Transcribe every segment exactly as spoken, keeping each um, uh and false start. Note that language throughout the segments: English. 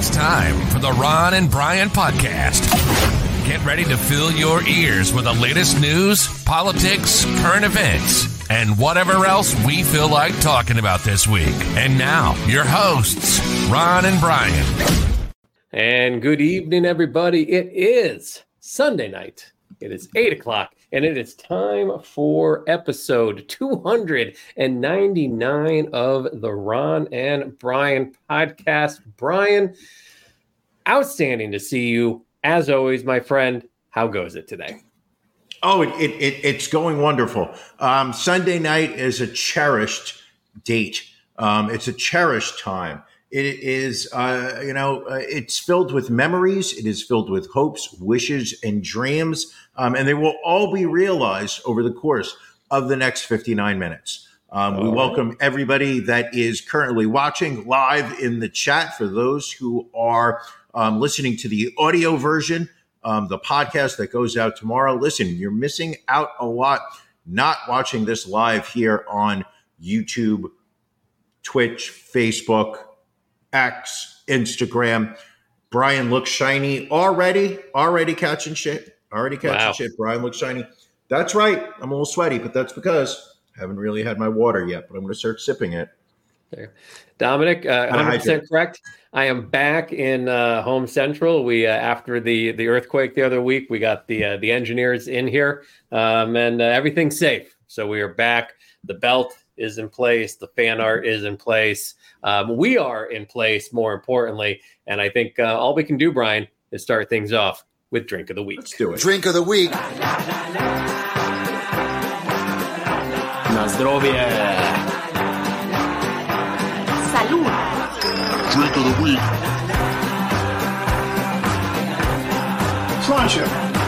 It's time for the Ron and Brian Podcast. Get ready to fill your ears with the latest news, politics, current events, and whatever else we feel like talking about this week. And now, your hosts, Ron and Brian. And good evening, everybody. It is Sunday night. It is eight o'clock, and it is time for episode two ninety-nine of the Ron and Brian Podcast. Brian, outstanding to see you. As always, my friend, how goes it today? Oh, it, it, it it's going wonderful. Um, Sunday night is a cherished date. Um, it's a cherished time. It is, uh, you know, uh, it's filled with memories. It is filled with hopes, wishes, and dreams. Um, and they will all be realized over the course of the next fifty-nine minutes. Um, we welcome right. everybody that is currently watching live in the chat. For those who are um, listening to the audio version, um, the podcast that goes out tomorrow, listen, you're missing out a lot not watching this live here on YouTube, Twitch, Facebook, X, Instagram. Brian looks shiny already, already catching shit. Already catching wow. shit. Brian looks shiny. That's right. I'm a little sweaty, but that's because I haven't really had my water yet, but I'm going to start sipping it. There. Dominic, uh, one hundred percent correct. I am back in uh, Home Central. We uh, after the, the earthquake the other week, we got the uh, the engineers in here, um, and uh, everything's safe. So we are back. The belt is in place. The fan art is in place. Um, we are in place, more importantly. And I think uh, all we can do, Brian, is start things off with Drink of the Week. Let's do it. Drink of the Week. Na zdrowie. Salud. Drink of the Week. Sláinte.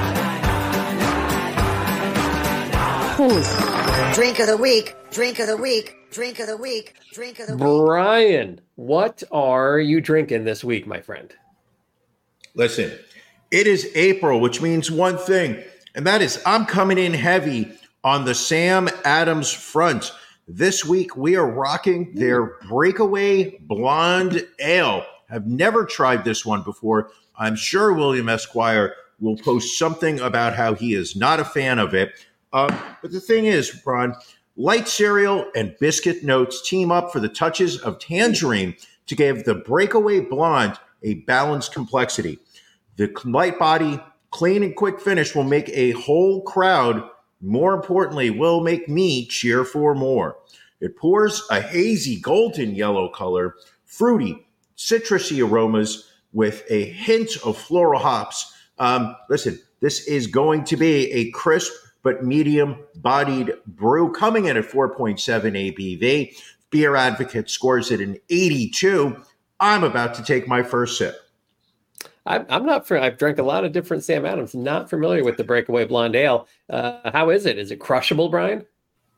Pause. Drink of the Week. Drink of the Week. Drink of the Week. Drink of the Week. Brian, what are you drinking this week, my friend? Listen, it is April, which means one thing, and that is I'm coming in heavy on the Sam Adams front. This week, we are rocking their Breakaway Blonde Ale. I've never tried this one before. I'm sure William Esquire will post something about how he is not a fan of it. Uh, but the thing is, Ron, light cereal and biscuit notes team up for the touches of tangerine to give the Breakaway Blonde a balanced complexity. The light body, clean and quick finish will make a whole crowd. More importantly, will make me cheer for more. It pours a hazy golden yellow color, fruity, citrusy aromas with a hint of floral hops. Um, listen, this is going to be a crisp but medium-bodied brew coming in at four point seven A B V. Beer Advocate scores it an eighty-two. I'm about to take my first sip. I'm not for. I've drank a lot of different Sam Adams. Not familiar with the Breakaway Blonde Ale. Uh, how is it? Is it crushable, Brian?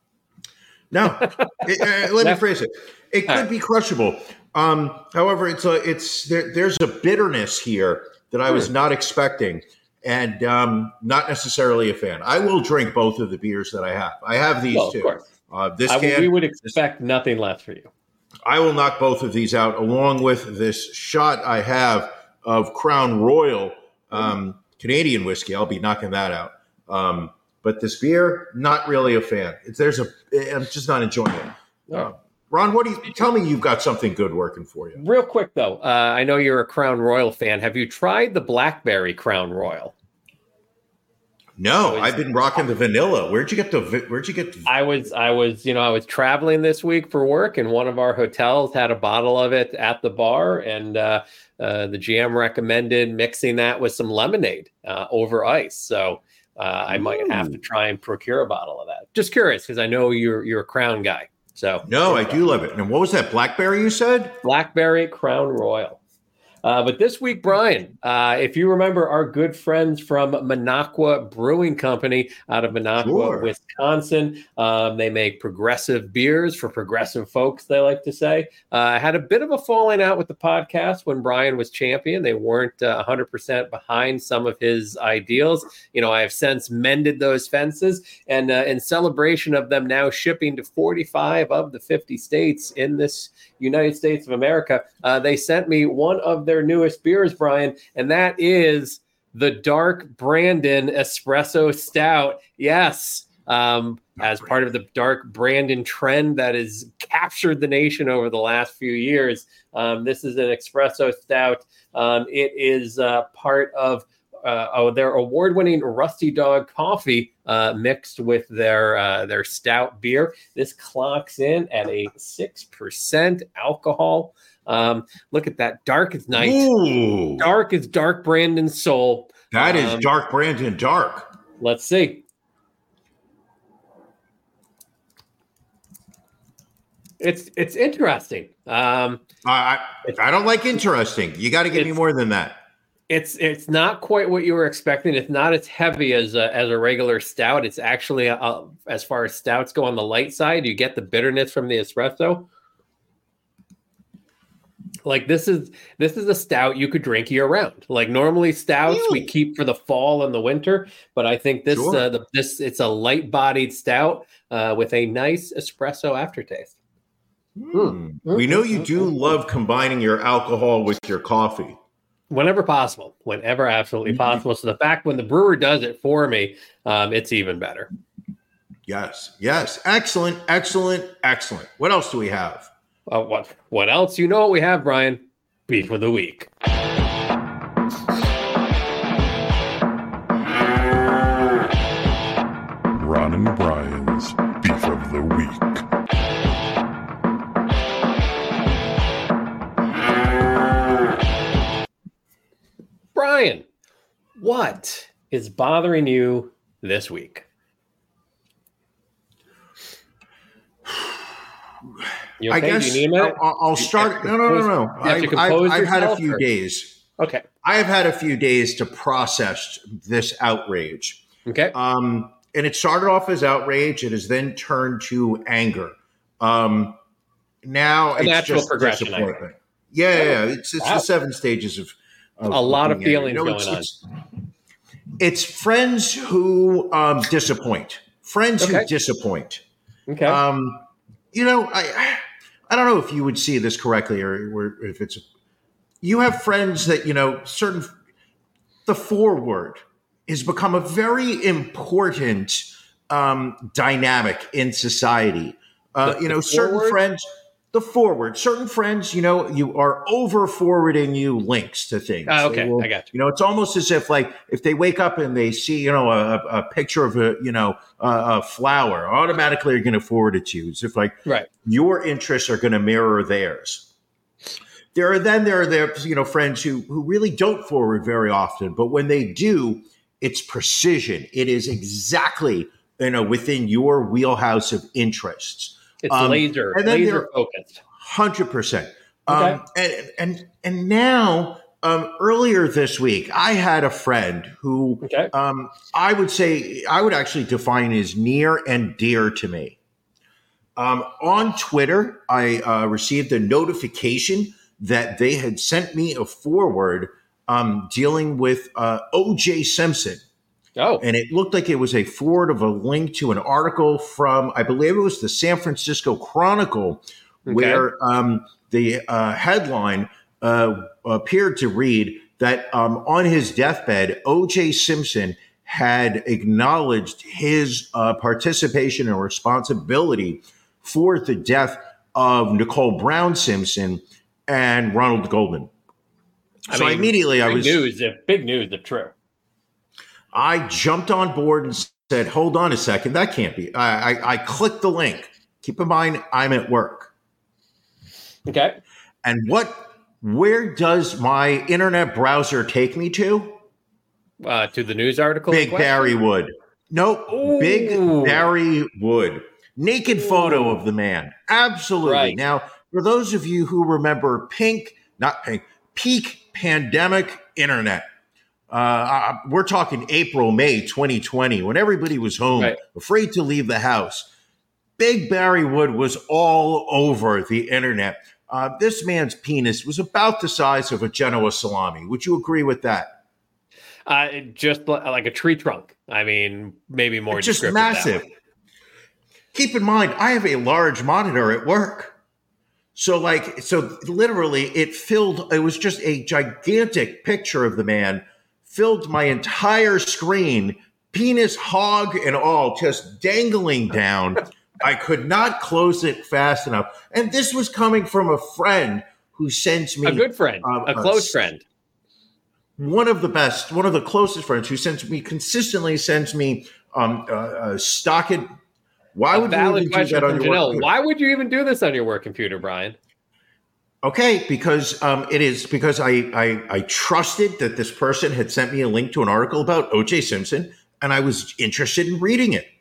No. it, uh, let me phrase it. It could right. be crushable. Um, however, it's a. It's there, there's a bitterness here that I was hmm. not expecting, and um, not necessarily a fan. I will drink both of the beers that I have. I have these well, two. Of course. Uh, this I, can, we would expect nothing less for you. I will knock both of these out, along with this shot I have of Crown Royal um, Canadian whiskey. I'll be knocking that out. Um, but this beer, not really a fan. It's, there's a, I'm just not enjoying it. Uh, Ron, what do you tell me? You've got something good working for you. Real quick though, uh, I know you're a Crown Royal fan. Have you tried the Blackberry Crown Royal? No, was, I've been rocking the vanilla. Where'd you get the? Where'd you get? The, I was, I was, you know, I was traveling this week for work, and one of our hotels had a bottle of it at the bar, and uh, uh, the G M recommended mixing that with some lemonade uh, over ice. So uh, I might have to try and procure a bottle of that. Just curious, because I know you're you're a Crown guy. So no, I do love it. And what was that Blackberry you said? Blackberry Crown Royal. Uh, but this week, Brian, uh, if you remember our good friends from Minocqua Brewing Company out of Minocqua, sure. Wisconsin, um, they make progressive beers for progressive folks, they like to say. Uh, I had a bit of a falling out with the podcast when Brian was champion. They weren't uh, one hundred percent behind some of his ideals. You know, I have since mended those fences, and uh, in celebration of them now shipping to forty-five of the fifty states in this United States of America, uh, they sent me one of their newest beers, Brian, and that is the Dark Brandon Espresso Stout. Yes, um, as part of the Dark Brandon trend that has captured the nation over the last few years. Um, this is an espresso stout. Um, it is uh, part of uh, oh, their award-winning Rusty Dog coffee uh, mixed with their uh, their stout beer. This clocks in at a six percent alcohol. Um, look at that. Dark as night. Ooh. Dark as Dark Brandon soul. That is um, Dark Brandon dark. Let's see. It's it's interesting. Um, I I, I don't like interesting. You got to give me more than that. It's it's not quite what you were expecting. It's not as heavy as a, as a regular stout. It's actually, a, a, as far as stouts go, on the light side. You get the bitterness from the espresso. Like this is this is a stout you could drink year round. Like normally stouts we keep for the fall and the winter, but I think this Sure. uh, the, this it's a light bodied stout uh, with a nice espresso aftertaste. Mm. We know you do love combining your alcohol with your coffee. Whenever possible, whenever absolutely possible. So the fact when the brewer does it for me, um, it's even better. Yes, yes, excellent, excellent, excellent. What else do we have? Uh, what what else? You know what we have, Brian? Beef of the week. Ron and Brian's Beef of the Week. Brian, what is bothering you this week? You okay? I guess Do you need a minute? I'll, I'll start. No, no, no, no. You have to I've, compose I've, I've had a yourself, few or- days. Okay. I have had a few days to process this outrage. Okay. Um, and it started off as outrage. It has then turned to anger. Um, now A it's natural just progression, disappointment. Yeah, yeah, yeah. It's, it's Wow. the seven stages of, of A lot of being angry. feelings No, going it's, on. It's, it's friends who um, disappoint. Friends Okay. who disappoint. Okay. Um, you know, I I don't know if you would see this correctly or, or if it's you have friends that, you know, certain the forward has become a very important um, dynamic in society. Uh, The- you know, the certain forward? friends, the forward, certain friends, you know, you are over forwarding you links to things. Ah, They okay, will- I got you. You know, it's almost as if like if they wake up and they see, you know, a, a picture of a, you know, a, a flower, automatically are going to forward it to you. It's if like Right. your interests are going to mirror theirs. There are then there are there you know friends who who really don't forward very often, but when they do, it's precision. It is exactly you know within your wheelhouse of interests. It's Um, laser, and then laser there- focused. Hundred percent. Okay. Um, and and and now um, earlier this week, I had a friend who Okay. um, I would say I would actually define as near and dear to me. Um, on Twitter, I uh, received a notification that they had sent me a forward um, dealing with uh, O J Simpson. Oh, And it looked like it was a forward of a link to an article from, I believe it was the San Francisco Chronicle, Okay. where um, the uh, headline uh, appeared to read that um, on his deathbed, O J Simpson had acknowledged his uh, participation and responsibility for the death of Nicole Brown Simpson and Ronald Goldman. I so mean, immediately I big was news. If big news, if true. I jumped on board and said, hold on a second, that can't be. I, I, I clicked the link. Keep in mind, I'm at work. Okay. And what, where does my internet browser take me to? Uh, to the news article. in Big question? Barry Wood. Nope, Ooh. Big Barry Wood. Naked photo of the man. Absolutely. Right. Now, for those of you who remember Pink, not Pink, peak pandemic internet. Uh, we're talking April, May twenty twenty, when everybody was home, Right. afraid to leave the house. Big Barry Wood was all over the internet. Uh, this man's penis was about the size of a Genoa salami. Would you agree with that? Uh, just li- like a tree trunk. I mean, maybe more It's just descriptive that massive. way. Keep in mind, I have a large monitor at work. So like, so literally it filled, it was just a gigantic picture of the man, filled my entire screen, penis, hog, and all, just dangling down. I could not close it fast enough. And this was coming from a friend who sends me. A good friend, uh, a close a, friend. One of the best, one of the closest friends who sends me, consistently sends me um, uh, uh, stock it. Why a would you even do that on your Janelle. work? Why would you even do this on your work computer, Brian? Okay, because um, it is because I, I I trusted that this person had sent me a link to an article about O J Simpson, and I was interested in reading it.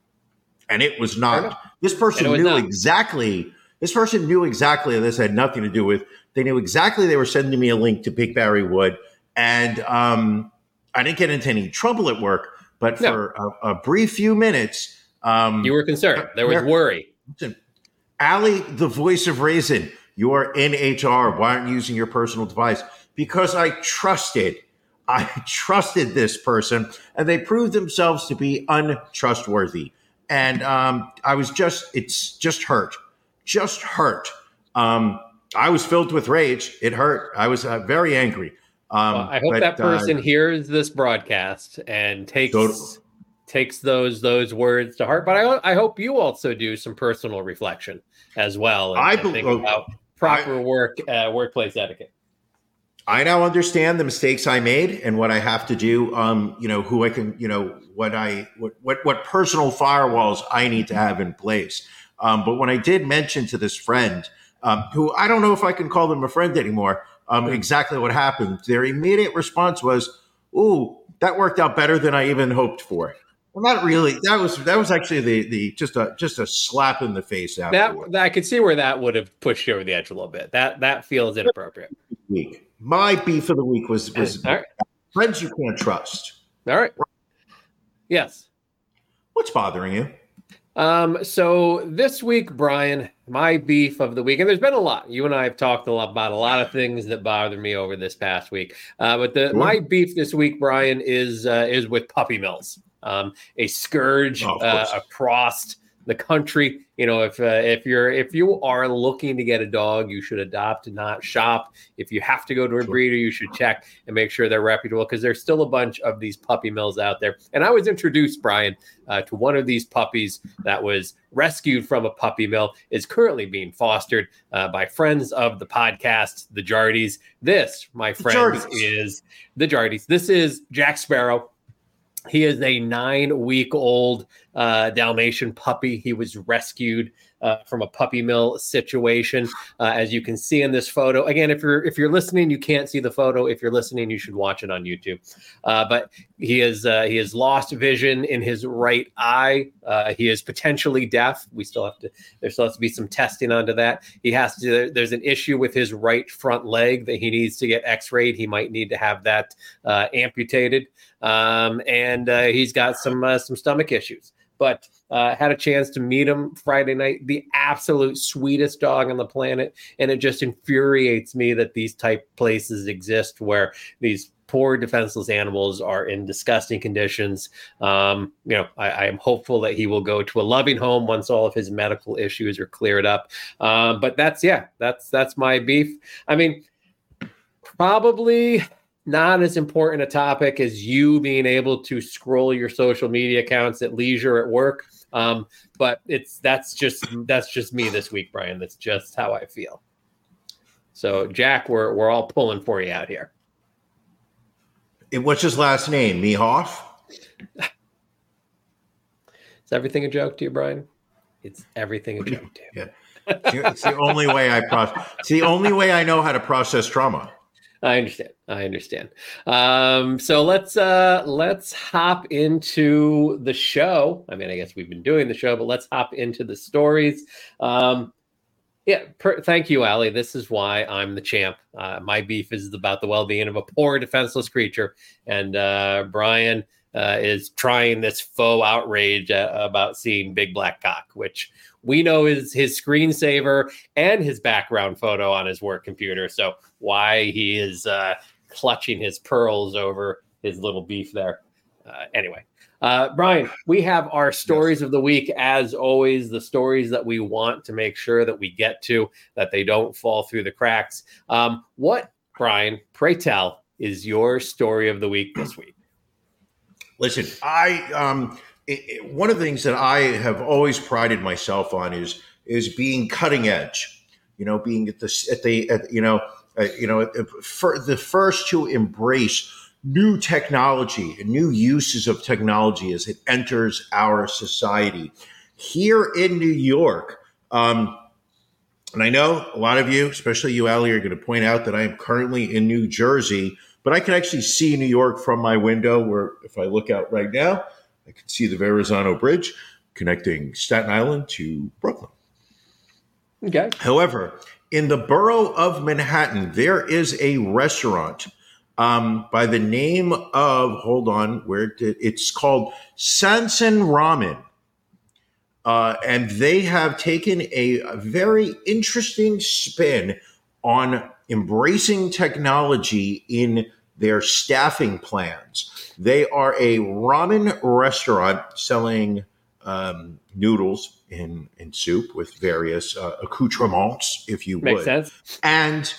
And it was not. This person knew not. exactly. This person knew exactly. This had nothing to do with. They knew exactly. They were sending me a link to Big Barry Wood, and um, I didn't get into any trouble at work. But no. for a, a brief few minutes, um, you were concerned. There was there, worry. Listen, Allie, the voice of reason. You are in H R. Why aren't you using your personal device? Because I trusted. I trusted this person, and they proved themselves to be untrustworthy. And um, I was just, it's just hurt. Just hurt. Um, I was filled with rage. It hurt. I was uh, very angry. Um, well, I hope but, that person uh, hears this broadcast and takes so, takes those those words to heart. But I, I hope you also do some personal reflection as well. And, I and think about proper I, work uh, workplace etiquette. I now understand the mistakes I made and what I have to do. Um, you know, who I can, you know, what I, what, what, what personal firewalls I need to have in place. Um, but when I did mention to this friend, um, who I don't know if I can call them a friend anymore, um, mm-hmm. exactly what happened, their immediate response was, "Ooh, that worked out better than I even hoped for." Well, not really. That was that was actually the the just a just a slap in the face. Afterward. That I could see where that would have pushed you over the edge a little bit. That that feels inappropriate. Week. My beef of the week was was right. friends you can't trust. All right. Yes. What's bothering you? Um, so this week, Brian, my beef of the week, and there's been a lot. You and I have talked a lot about a lot of things that bother me over this past week. Uh, but the, my beef this week, Brian, is uh, is with puppy mills. Um, a scourge oh, uh, across the country. You know, if uh, if you're if you are looking to get a dog, you should adopt and not shop. If you have to go to a breeder, you should check and make sure they're reputable, because there's still a bunch of these puppy mills out there. And I was introduced, Brian, uh, to one of these puppies that was rescued from a puppy mill, is currently being fostered uh, by friends of the podcast, the Jardys. This, my friends, is the Jardys. This is Jack Sparrow. He is a nine-week-old uh, Dalmatian puppy. He was rescued uh, from a puppy mill situation, uh, as you can see in this photo. Again, if you're if you're listening, you can't see the photo. If you're listening, you should watch it on YouTube. Uh, but he is uh, he has lost vision in his right eye. Uh, he is potentially deaf. We still have to. There still has to be some testing onto that. He has to. There's an issue with his right front leg that he needs to get X-rayed. He might need to have that uh, amputated. Um, and uh, he's got some uh, some stomach issues, but uh, had a chance to meet him Friday night. The absolute sweetest dog on the planet, and it just infuriates me that these type places exist where these poor defenseless animals are in disgusting conditions. Um, you know, I, I am hopeful that he will go to a loving home once all of his medical issues are cleared up. Um, but that's yeah, that's that's my beef. I mean, probably not as important a topic as you being able to scroll your social media accounts at leisure at work. Um, but it's that's just that's just me this week, Brian. That's just how I feel. So, Jack, we're we're all pulling for you out here. What's his last name? Mehoff? Is everything a joke to you, Brian? It's everything a joke to you. Yeah. It's the only way I process. It's the only way I know how to process trauma. I understand. I understand. Um, so let's uh, let's hop into the show. I mean, I guess we've been doing the show, but let's hop into the stories. Um, yeah, per- thank you, Allie. This is why I'm the champ. Uh, my beef is about the well-being of a poor, defenseless creature, and uh, Brian uh, is trying this faux outrage uh, about seeing Big Black Cock, which we know is his screensaver and his background photo on his work computer. So why he is uh, clutching his pearls over his little beef there. Uh, anyway, uh, Brian, we have our stories yes. of the week. As always, the stories that we want to make sure that we get to, that they don't fall through the cracks. Um, what, Brian, pray tell, is your story of the week this week? Listen, I um, it, it, one of the things that I have always prided myself on is is being cutting edge. You know, being at the at the at, you know uh, you know for the first to embrace new technology and new uses of technology as it enters our society. Here in New York, um, and I know a lot of you, especially you, Ali, are going to point out that I am currently in New Jersey. But I can actually see New York from my window, where if I look out right now, I can see the Verrazano Bridge connecting Staten Island to Brooklyn. Okay. However, in the borough of Manhattan, there is a restaurant um, by the name of, hold on, where it, it's called Sansan Ramen. Uh, and they have taken a, a very interesting spin on embracing technology in their staffing plans. They are a ramen restaurant selling um, noodles in, in soup with various uh, accoutrements, if you would. Makes sense. And,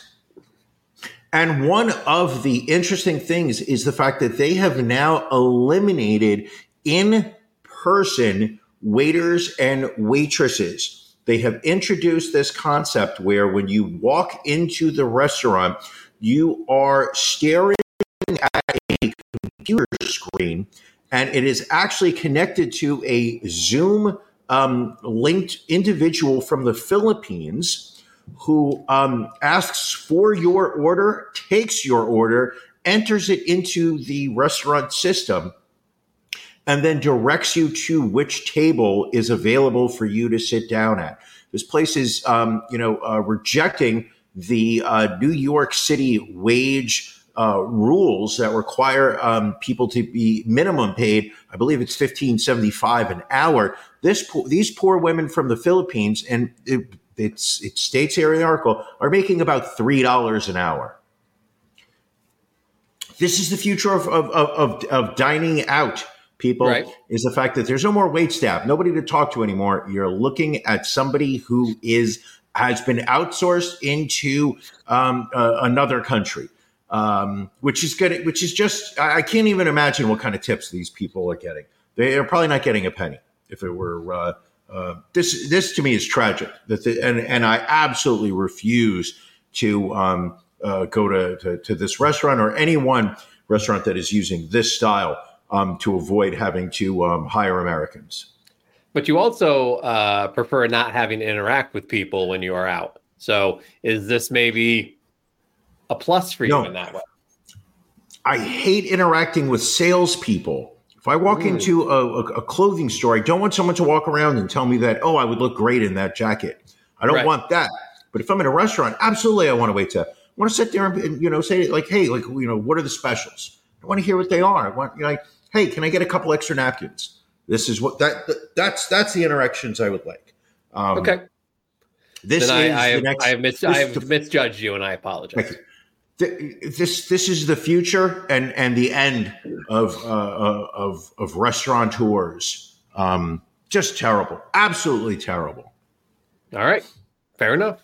and one of the interesting things is the fact that they have now eliminated in-person waiters and waitresses. They have introduced this concept where when you walk into the restaurant, you are staring at a computer screen, and it is actually connected to a Zoom um, linked individual from the Philippines who um, asks for your order, takes your order, enters it into the restaurant system, and then directs you to which table is available for you to sit down at. This place is, um, you know, uh, rejecting the uh, New York City wage uh, rules that require um, people to be minimum paid. I believe it's fifteen seventy-five an hour. This po- these poor women from the Philippines, and it, it's it states here in the article, are making about three dollars an hour. This is the future of of of, of dining out. People, right. Is the fact that there's no more wait staff, nobody to talk to anymore. You're looking at somebody who is has been outsourced into um, uh, another country, um, which is good. Which is just I can't even imagine what kind of tips these people are getting. They are probably not getting a penny. If it were uh, uh, this, this to me is tragic. That the, and and I absolutely refuse to um, uh, go to, to to this restaurant or any one restaurant that is using this style. Um, to avoid having to um, hire Americans. But you also uh, prefer not having to interact with people when you are out. So is this maybe a plus for you no. in that way? I hate interacting with salespeople. If I walk mm. into a, a, a clothing store, I don't want someone to walk around and tell me that, oh, I would look great in that jacket. I don't right. want that. But if I'm in a restaurant, absolutely I want to wait to I want to sit there and, you know, say like, hey, like, you know, what are the specials? I want to hear what they are. I want, you know, like, hey, can I get a couple extra napkins? This is what that, that that's that's the interactions I would like. Um, okay. This then is I, I, the next, I have, mis- I have misjudged you, and I apologize. This this is the future and, and the end of uh, of of restaurateurs. Um, just terrible, absolutely terrible. All right, fair enough.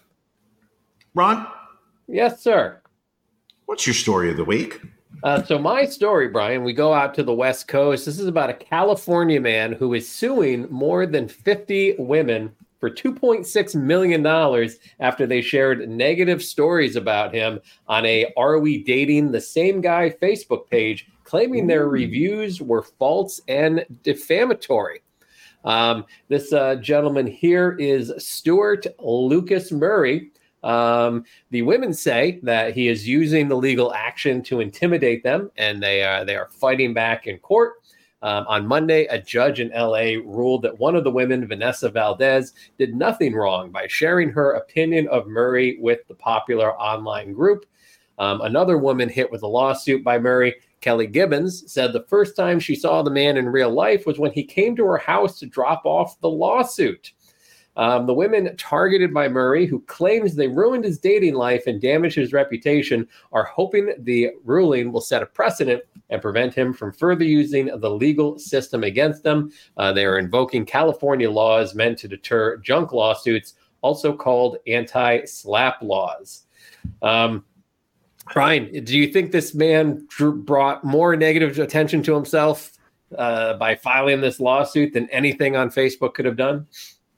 Ron? Yes, sir. What's your story of the week? Uh, so my story, Brian, we go out to the West Coast. This is about a California man who is suing more than fifty women for two point six million dollars after they shared negative stories about him on a Are We Dating the Same Guy Facebook page, claiming their reviews were false and defamatory. Um, this uh, gentleman here is Stuart Lucas Murray. Um, the women say that he is using the legal action to intimidate them, and they are, they are fighting back in court. Um, on Monday, a judge in L A ruled that one of the women, Vanessa Valdez, did nothing wrong by sharing her opinion of Murray with the popular online group. Um, another woman hit with a lawsuit by Murray, Kelly Gibbons, said the first time she saw the man in real life was when he came to her house to drop off the lawsuit. Um, the women targeted by Murray, who claims they ruined his dating life and damaged his reputation, are hoping the ruling will set a precedent and prevent him from further using the legal system against them. Uh, they are invoking California laws meant to deter junk lawsuits, also called anti-slap laws. Um, Brian, do you think this man dr- brought more negative attention to himself uh, by filing this lawsuit than anything on Facebook could have done?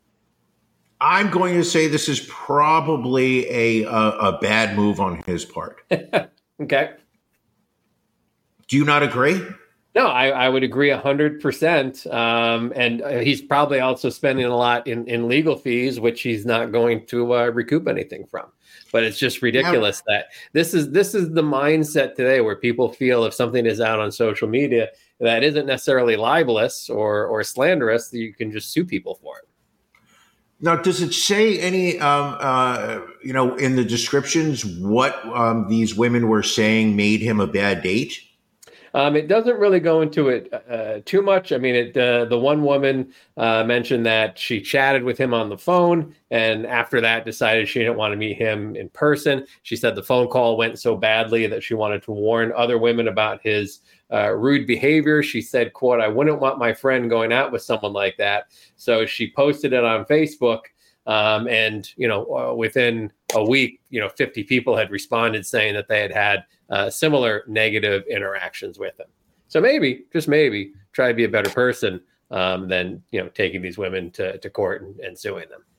I'm going to say this is probably a a, a bad move on his part. Okay. Do you not agree? No, I, I would agree one hundred percent. Um, and he's probably also spending a lot in, in legal fees, which he's not going to uh, recoup anything from. But it's just ridiculous yeah. that this is this is the mindset today where people feel if something is out on social media that isn't necessarily libelous or, or slanderous, you can just sue people for it. Now, does it say any, um, uh, you know, in the descriptions what um, these women were saying made him a bad date? Um, it doesn't really go into it uh, too much. I mean, it, uh, the one woman uh, mentioned that she chatted with him on the phone, and after that decided she didn't want to meet him in person. She said the phone call went so badly that she wanted to warn other women about his uh, rude behavior. She said, quote, "I wouldn't want my friend going out with someone like that." So she posted it on Facebook. Um, and, you know, uh, within a week, you know, fifty people had responded saying that they had had uh, similar negative interactions with him. So maybe, just maybe, try to be a better person um, than, you know, taking these women to, to court and, and suing them.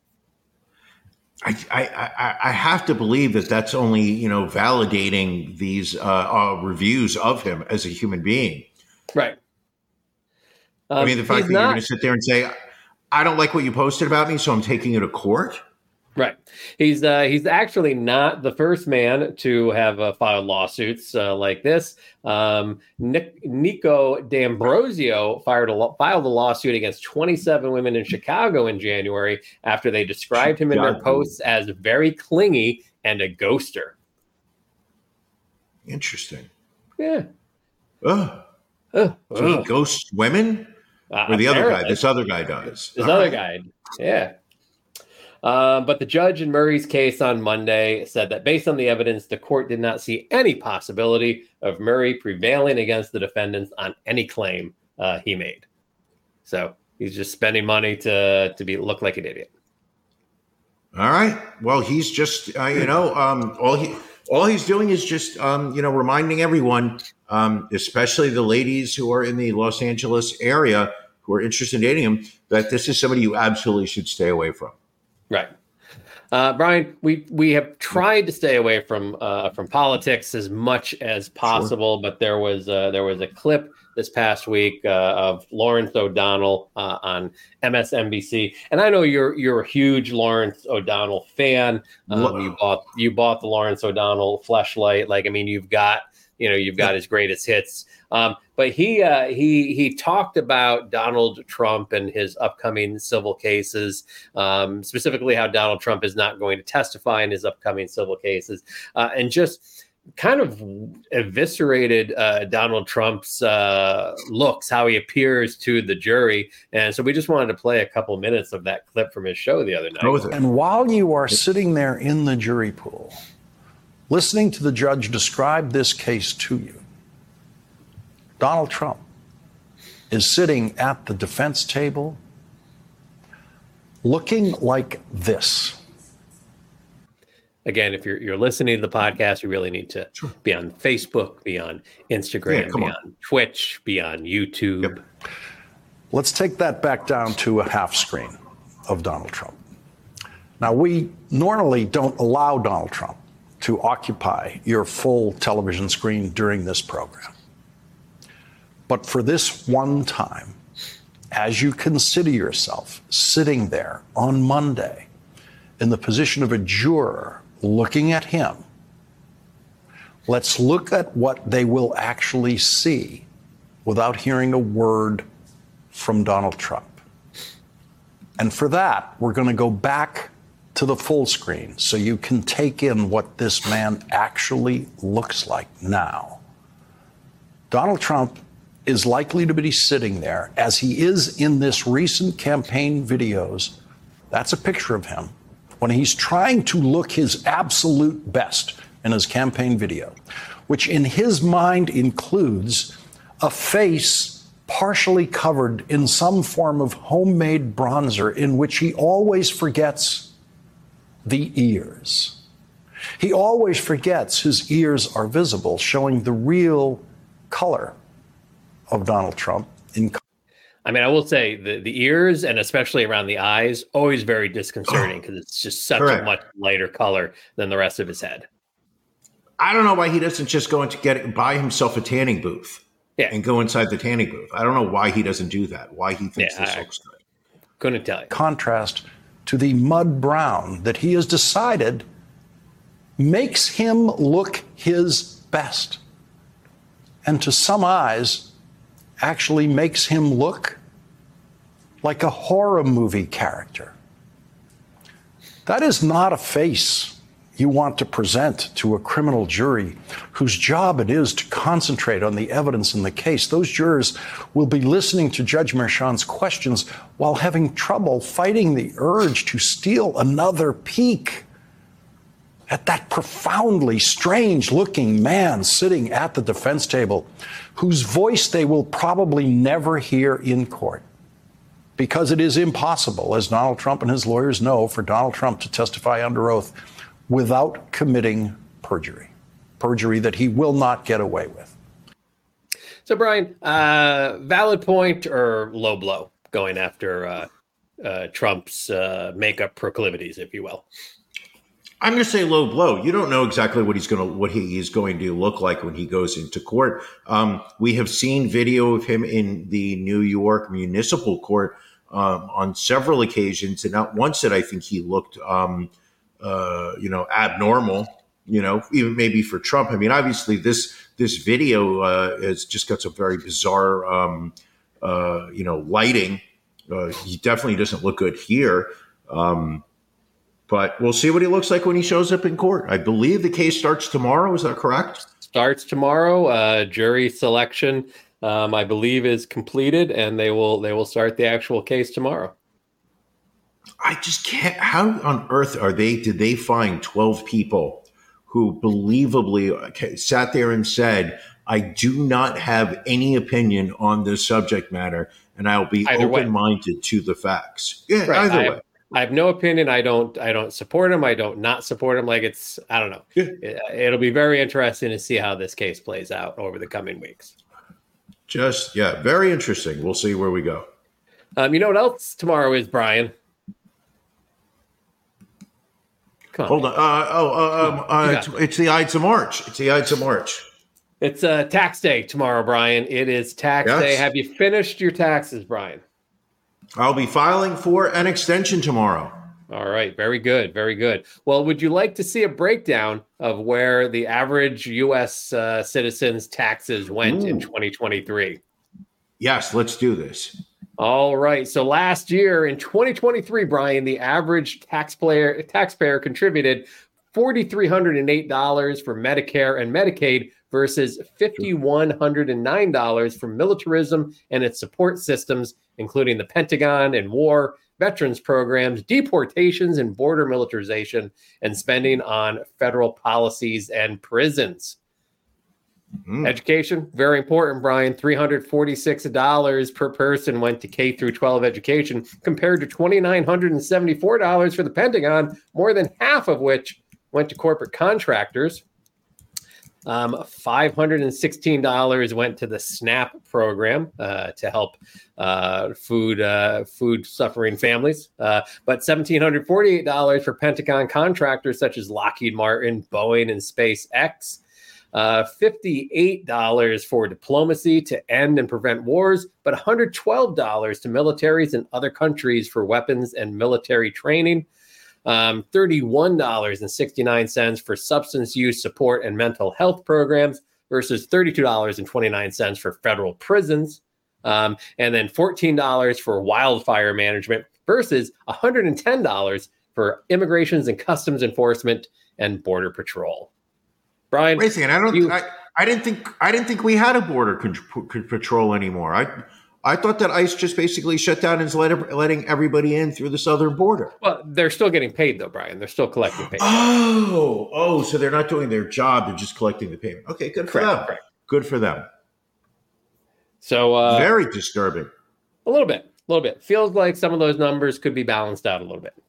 I, I, I have to believe that that's only, you know, validating these uh, uh, reviews of him as a human being. Right. Um, I mean, the fact that not- you're going to sit there and say, I don't like what you posted about me, so I'm taking you to court. Right. He's uh, he's actually not the first man to have uh, filed lawsuits uh, like this. Um, Nick, Nico D'Ambrosio fired a lo- filed a lawsuit against twenty-seven women in Chicago in January after they described him in their posts as very clingy and a ghoster. Interesting. Yeah. Ugh. Ugh. So he Ugh. ghosts women? Uh, or the other guy? apparently. This other guy does. This All other right. guy. Yeah. Uh, but the judge in Murray's case on Monday said that based on the evidence, the court did not see any possibility of Murray prevailing against the defendants on any claim uh, he made. So he's just spending money to to be look like an idiot. All right. Well, he's just, uh, you know, um, all he all he's doing is just, um, you know, reminding everyone, um, especially the ladies who are in the Los Angeles area who are interested in dating him, that this is somebody you absolutely should stay away from. Right. Uh, Brian, we we have tried to stay away from uh, from politics as much as possible, sure. but there was uh, there was a clip this past week uh, of Lawrence O'Donnell uh, on M S N B C, and I know you're you're a huge Lawrence O'Donnell fan. Um, you bought you bought the Lawrence O'Donnell fleshlight. Like, I mean, you've got you know you've got his greatest hits. Um, but he uh, he he talked about Donald Trump and his upcoming civil cases, um, specifically how Donald Trump is not going to testify in his upcoming civil cases, uh, and just kind of eviscerated uh, Donald Trump's uh, looks, how he appears to the jury. And so we just wanted to play a couple minutes of that clip from his show the other night. And while you are sitting there in the jury pool, listening to the judge describe this case to you, Donald Trump is sitting at the defense table looking like this. Again, if you're you're listening to the podcast, you really need to sure. be on Facebook, be on Instagram, yeah, be on. on Twitch, be on YouTube. Yep. Let's take that back down to a half screen of Donald Trump. Now, we normally don't allow Donald Trump to occupy your full television screen during this program. But for this one time, as you consider yourself sitting there on Monday in the position of a juror looking at him, let's look at what they will actually see without hearing a word from Donald Trump. And for that, we're going to go back to the full screen so you can take in what this man actually looks like now. Donald Trump is likely to be sitting there, as he is in this recent campaign videos, That's a picture of him when he's trying to look his absolute best in his campaign video, which in his mind includes a face partially covered in some form of homemade bronzer in which he always forgets the ears. He always forgets his ears are visible, showing the real color of Donald Trump. In I mean, I will say the, the ears and especially around the eyes, always very disconcerting because it's just such Correct. a much lighter color than the rest of his head. I don't know why he doesn't just go into get it, buy himself a tanning booth yeah. and go inside the tanning booth. I don't know why he doesn't do that, why he thinks yeah, this I, looks good. Couldn't tell you. Contrast to the mud brown that he has decided makes him look his best. And to some eyes, actually makes him look like a horror movie character. That is not a face you want to present to a criminal jury whose job it is to concentrate on the evidence in the case. Those jurors will be listening to Judge Merchan's questions while having trouble fighting the urge to steal another peek at that profoundly strange-looking man sitting at the defense table, whose voice they will probably never hear in court. Because it is impossible, as Donald Trump and his lawyers know, for Donald Trump to testify under oath without committing perjury, perjury that he will not get away with. So, Brian, uh, valid point or low blow going after uh, uh, Trump's uh, makeup proclivities, if you will? I'm going to say low blow. You don't know exactly what he's going to what he is going to look like when he goes into court. Um, we have seen video of him in the New York Municipal Court um, on several occasions, and not once did I think he looked, um, uh, you know, abnormal. You know, even maybe for Trump. I mean, obviously this this video uh, has just got some very bizarre, um, uh, you know, lighting. Uh, he definitely doesn't look good here. Um, But we'll see what he looks like when he shows up in court. I believe the case starts tomorrow. Is that correct? Starts tomorrow. Uh, jury selection, um, I believe, is completed, and they will they will start the actual case tomorrow. I just can't. How on earth are they? Did they find twelve people who believably sat there and said, "I do not have any opinion on this subject matter, and I'll be open-minded to the facts." Yeah, right. either I, way. I have no opinion. I don't. I don't support him. I don't not support him. Like it's. I don't know. It, it'll be very interesting to see how this case plays out over the coming weeks. Just yeah, very interesting. We'll see where we go. Um, you know what else tomorrow is, Brian? Come on. Hold on. Uh, oh, uh, um, uh, it's, it's the Ides of March. It's the Ides of March. It's uh, tax day tomorrow, Brian. It is tax yes. day. Have you finished your taxes, Brian? I'll be filing for an extension tomorrow. All right. Very good. Very good. Well, would you like to see a breakdown of where the average U S uh, citizen's taxes went Ooh. in twenty twenty-three? Yes, let's do this. All right. So last year in twenty twenty-three, Brian, the average taxpayer taxpayer contributed four thousand three hundred eight dollars for Medicare and Medicaid versus five thousand one hundred nine dollars for militarism and its support systems, including the Pentagon and war, veterans programs, deportations and border militarization, and spending on federal policies and prisons. Mm. Education, very important, Brian. three hundred forty-six dollars per person went to K through twelve education compared to two thousand nine hundred seventy-four dollars for the Pentagon, more than half of which went to corporate contractors. Um, five hundred sixteen dollars went to the SNAP program uh, to help uh, food uh, food suffering families, uh, but one thousand seven hundred forty-eight dollars for Pentagon contractors such as Lockheed Martin, Boeing, and SpaceX. Uh, fifty-eight dollars for diplomacy to end and prevent wars, but one hundred twelve dollars to militaries in other countries for weapons and military training. Um, thirty-one dollars and sixty-nine cents for substance use support and mental health programs versus thirty-two dollars and twenty-nine cents for federal prisons. Um, and then fourteen dollars for wildfire management versus one hundred ten dollars for immigrations and customs enforcement and border patrol. Brian, wait a second. I don't. You, I, I didn't think. I didn't think we had a border con- con- patrol anymore. I, I thought that ICE just basically shut down and is let, letting everybody in through the southern border. Well, they're still getting paid, though, Brian. They're still collecting payment. Oh, oh, so they're not doing their job. They're just collecting the payment. Okay, good for Correct, them. correct. Good for them. So uh, very disturbing. A little bit, a little bit. Feels like some of those numbers could be balanced out a little bit.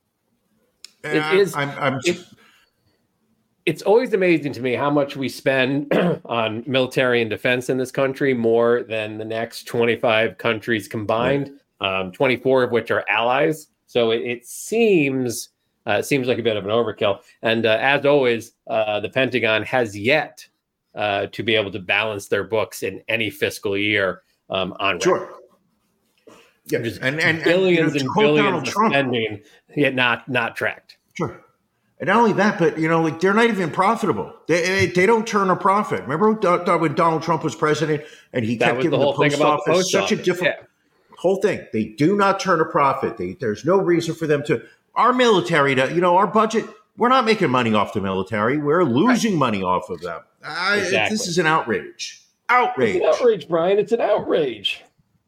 It I'm, is. I'm, I'm, it, it's always amazing to me how much we spend on military and defense in this country, more than the next twenty-five countries combined, right. um, twenty-four of which are allies. So it, it seems uh, it seems like a bit of an overkill. And uh, as always, uh, the Pentagon has yet uh, to be able to balance their books in any fiscal year um, on sure. record. Yeah, Just and, and billions and, you know, and billions of Trump. spending, yet not not tracked. Sure. And not only that, but, you know, like they're not even profitable. They they don't turn a profit. Remember when Donald Trump was president and he that kept was giving the, the, whole post thing about office the post such office. a different yeah. whole thing. They do not turn a profit. They, there's no reason for them to. Our military, to you know, our budget, we're not making money off the military. We're losing right. money off of them. I, exactly. This is an outrage. Outrage. It's an outrage, Brian. It's an outrage.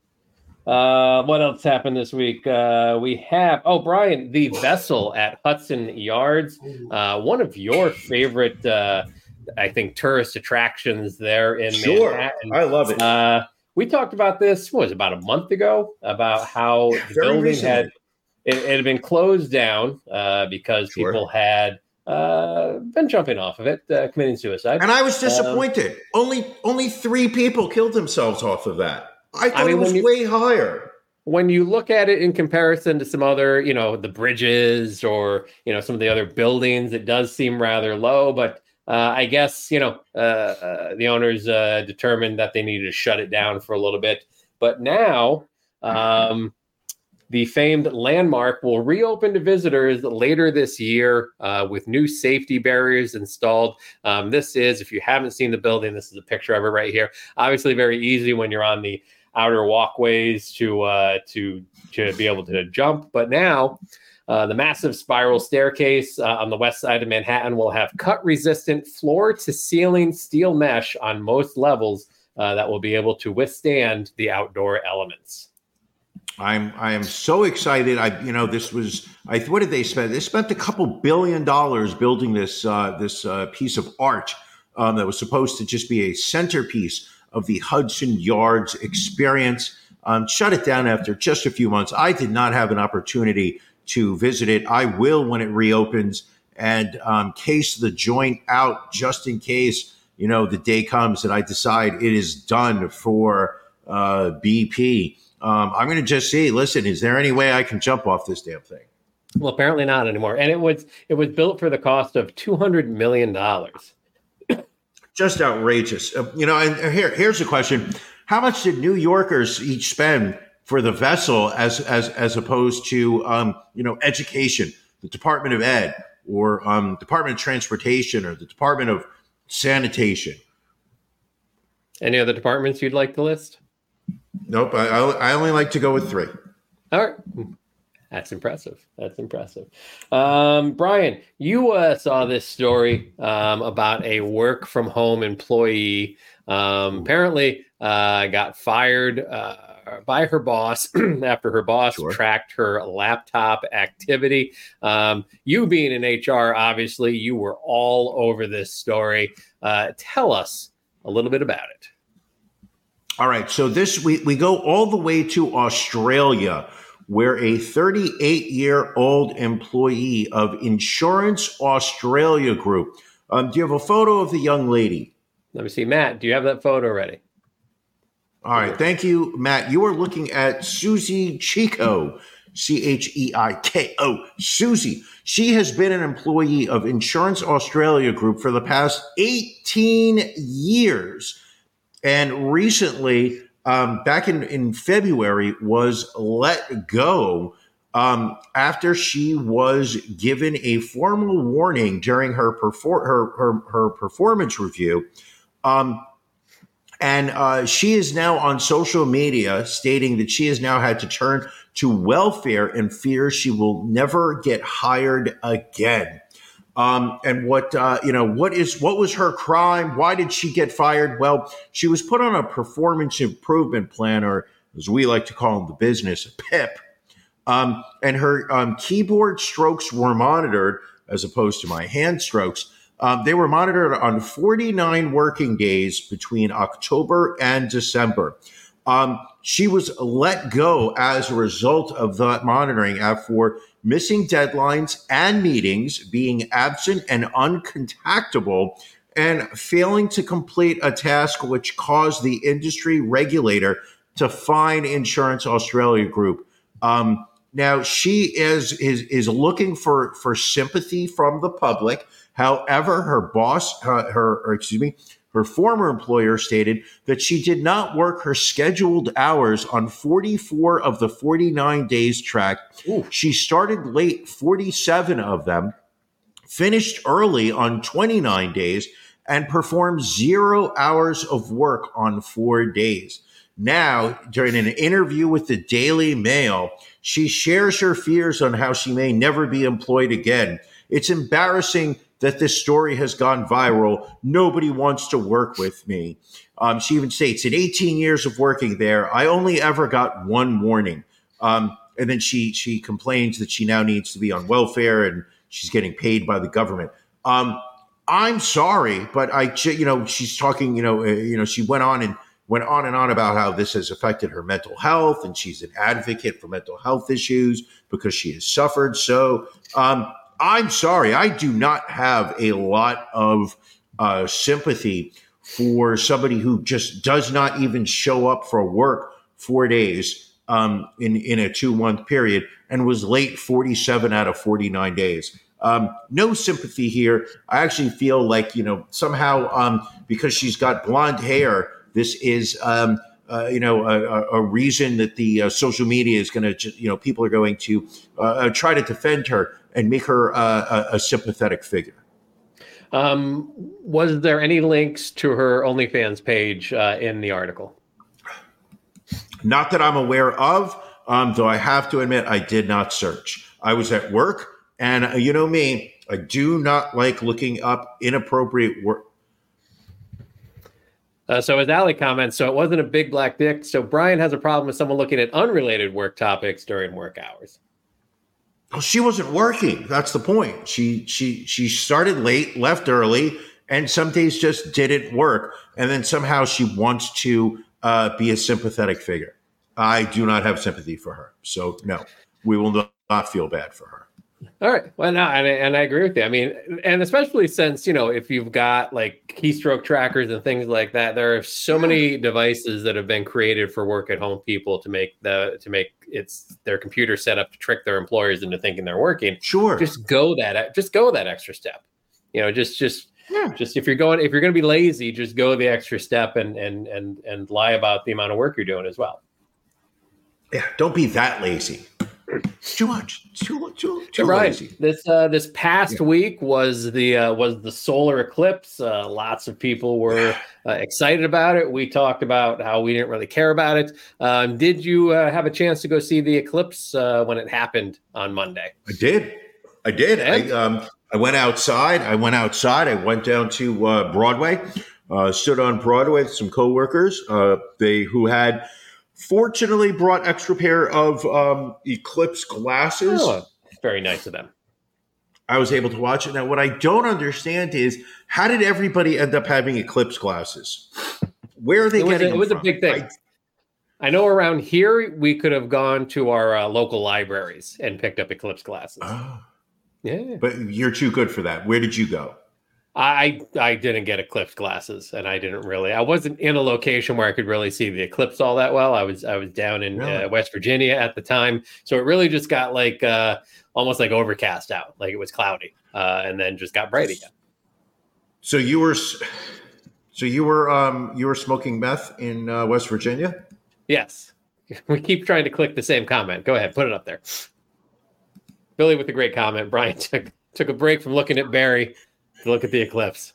Uh, what else happened this week? Uh, we have, oh, Brian, the vessel at Hudson Yards, uh, one of your favorite, uh, I think, tourist attractions there in sure. Manhattan. I love it. Uh, we talked about this, what was it, about a month ago, about how yeah, the building recently. had, it, it had been closed down uh, because sure. people had uh, been jumping off of it, uh, committing suicide. And I was disappointed. Um, only, only three people killed themselves off of that. I thought I mean, it was you, way higher. When you look at it in comparison to some other, you know, the bridges or, you know, some of the other buildings, it does seem rather low. But uh, I guess, you know, uh, uh, the owners uh, determined that they needed to shut it down for a little bit. But now um, the famed landmark will reopen to visitors later this year uh, with new safety barriers installed. Um, this is, if you haven't seen the building, this is a picture of it right here. Obviously very easy when you're on the outer walkways to uh, to to be able to jump. But now uh, the massive spiral staircase uh, on the west side of Manhattan will have cut-resistant floor-to-ceiling steel mesh on most levels uh, that will be able to withstand the outdoor elements. I'm I am so excited. I you know this was I what did they spend? They spent a couple billion dollars building this uh, this uh, piece of art um, that was supposed to just be a centerpiece of the Hudson Yards experience. Um, shut it down after just a few months. I did not have an opportunity to visit it. I will when it reopens and um, case the joint out just in case, you know, the day comes that I decide it is done for uh, B P. Um, I'm going to just see, listen, is there any way I can jump off this damn thing? Well, apparently not anymore. And it was it was built for the cost of two hundred million dollars. Just outrageous. Uh, you know, and here, here's a question. How much did New Yorkers each spend for the vessel as as as opposed to, um, you know, education, the Department of Ed or um, Department of Transportation or the Department of Sanitation? Any other departments you'd like to list? Nope. I, I only like to go with three. All right. That's impressive. That's impressive. Um, Brian, you uh, saw this story um, about a work from home employee. Um, apparently uh, got fired uh, by her boss after her boss sure. tracked her laptop activity. Um, you being in H R, obviously, you were all over this story. Uh, tell us a little bit about it. All right. So this we, we go all the way to Australia, where a thirty-eight-year-old employee of Insurance Australia Group. Um, do you have a photo of the young lady? Let me see. Matt, do you have that photo ready? All right. Thank you, Matt. You are looking at Susie Chico, C H E I K O, Susie. She has been an employee of Insurance Australia Group for the past eighteen years. And recently, um, back in, in February, was let go um, after she was given a formal warning during her perfor- her, her, her performance review. Um, and uh, she is now on social media stating that she has now had to turn to welfare and fears she will never get hired again. Um, and what, uh, you know, what is, what was her crime? Why did she get fired? Well, she was put on a performance improvement plan, or as we like to call in the business, a pip. Um, and her um, keyboard strokes were monitored as opposed to my hand strokes. Um, they were monitored on forty-nine working days between October and December. Um, she was let go as a result of that monitoring for missing deadlines and meetings, being absent and uncontactable, and failing to complete a task which caused the industry regulator to fine Insurance Australia Group. Um, now, she is, is, is looking for, for sympathy from the public. However, her boss, uh, her, or excuse me, her former employer stated that she did not work her scheduled hours on forty-four of the forty-nine days tracked. Ooh. She started late forty-seven of them, finished early on twenty-nine days, and performed zero hours of work on four days. Now, during an interview with the Daily Mail, she shares her fears on how she may never be employed again. It's embarrassing that this story has gone viral. Nobody wants to work with me. Um, she even states, in eighteen years of working there, I only ever got one warning. Um, and then she she complains that she now needs to be on welfare and she's getting paid by the government. Um, I'm sorry, but I, you know, she's talking, you know, uh, you know, she went on and went on and on about how this has affected her mental health, and she's an advocate for mental health issues because she has suffered. So um, I'm sorry, I do not have a lot of uh, sympathy for somebody who just does not even show up for work four days um, in, in a two-month period and was late forty-seven out of forty-nine days. Um, no sympathy here. I actually feel like, you know, somehow um, because she's got blonde hair, this is, um, uh, you know, a, a reason that the uh, social media is going to, you know, people are going to uh, try to defend her and make her uh, a, a sympathetic figure. Um, was there any links to her OnlyFans page uh, in the article? Not that I'm aware of, um, though I have to admit I did not search. I was at work, and uh, you know me, I do not like looking up inappropriate work. Uh, so as Ali comments, so it wasn't a big black dick. So Brian has a problem with someone looking at unrelated work topics during work hours. Well, she wasn't working. That's the point. She she she started late, left early, and some days just didn't work. And then somehow she wants to uh, be a sympathetic figure. I do not have sympathy for her. So no, we will not feel bad for her. All right. Well, no, and I, and I agree with you. I mean, and especially since, you know, if you've got like keystroke trackers and things like that, there are so many devices that have been created for work at home people to make the to make it's their computer set up to trick their employers into thinking they're working. Sure. Just go that just go that extra step. You know, just just yeah. just if you're going if you're going to be lazy, just go the extra step and and and and lie about the amount of work you're doing as well. Yeah. Don't be that lazy. It's too much. It's too too too right. lazy. This uh, this past yeah. week was the uh, was the solar eclipse. Uh, lots of people were uh, excited about it. We talked about how we didn't really care about it. Um, did you uh, have a chance to go see the eclipse uh, when it happened on Monday? I did. I did. I um I went outside. I went outside. I went down to uh, Broadway. Uh, stood on Broadway with some coworkers. Uh, they who had. Fortunately, brought extra pair of um, Eclipse glasses. Oh, very nice of them. I was able to watch it. Now, what I don't understand is how did everybody end up having Eclipse glasses? Where are they it getting a, them It was from? a big thing. I, I know around here we could have gone to our uh, local libraries and picked up Eclipse glasses. Oh. Yeah, but you're too good for that. Where did you go? I I didn't get Eclipse glasses, and I didn't really. I wasn't in a location where I could really see the eclipse all that well. I was I was down in really? uh, West Virginia at the time, so it really just got like uh, almost like overcast out, like it was cloudy, uh, and then just got bright again. So you were, so you were um you were smoking meth in uh, West Virginia? Yes, we keep trying to click the same comment. Go ahead, put it up there. Billy with a great comment. Brian took took a break from looking at Barry. Look at the eclipse.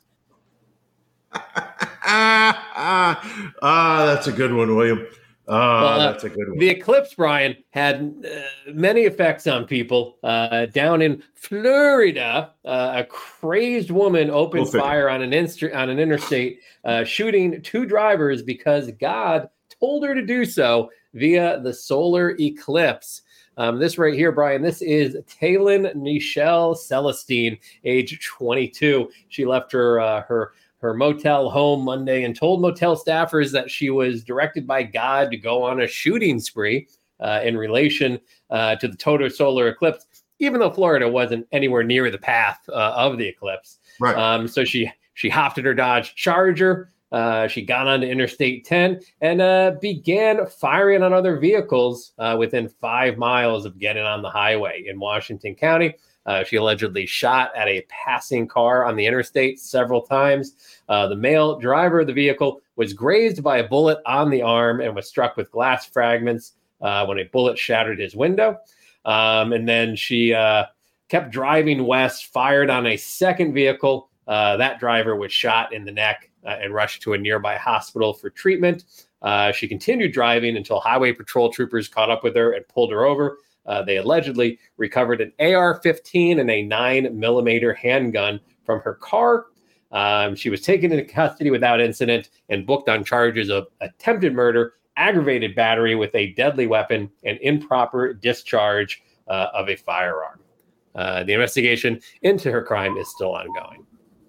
ah, ah, ah, that's a good one, William. Ah, well, uh, that's a good one. The eclipse, Brian, had uh, many effects on people. Uh, down in Florida, uh, a crazed woman opened fire on an inst- on an interstate, uh, shooting two drivers because God told her to do so via the solar eclipse. Um, this right here, Brian, this is Talyn Nichelle Celestine, age twenty-two. She left her uh, her her motel home Monday and told motel staffers that she was directed by God to go on a shooting spree uh, in relation uh, to the total solar eclipse, even though Florida wasn't anywhere near the path uh, of the eclipse. Right. Um, so she she hopped in her Dodge Charger. Uh, she got onto Interstate ten and uh, began firing on other vehicles uh, within five miles of getting on the highway in Washington County. Uh, she allegedly shot at a passing car on the interstate several times. Uh, the male driver of the vehicle was grazed by a bullet on the arm and was struck with glass fragments uh, when a bullet shattered his window. Um, and then she uh, kept driving west, fired on a second vehicle. Uh, that driver was shot in the neck uh, and rushed to a nearby hospital for treatment. Uh, she continued driving until highway patrol troopers caught up with her and pulled her over. Uh, they allegedly recovered an A R fifteen and a nine millimeter handgun from her car. Um, she was taken into custody without incident and booked on charges of attempted murder, aggravated battery with a deadly weapon, and improper discharge uh, of a firearm. Uh, the investigation into her crime is still ongoing.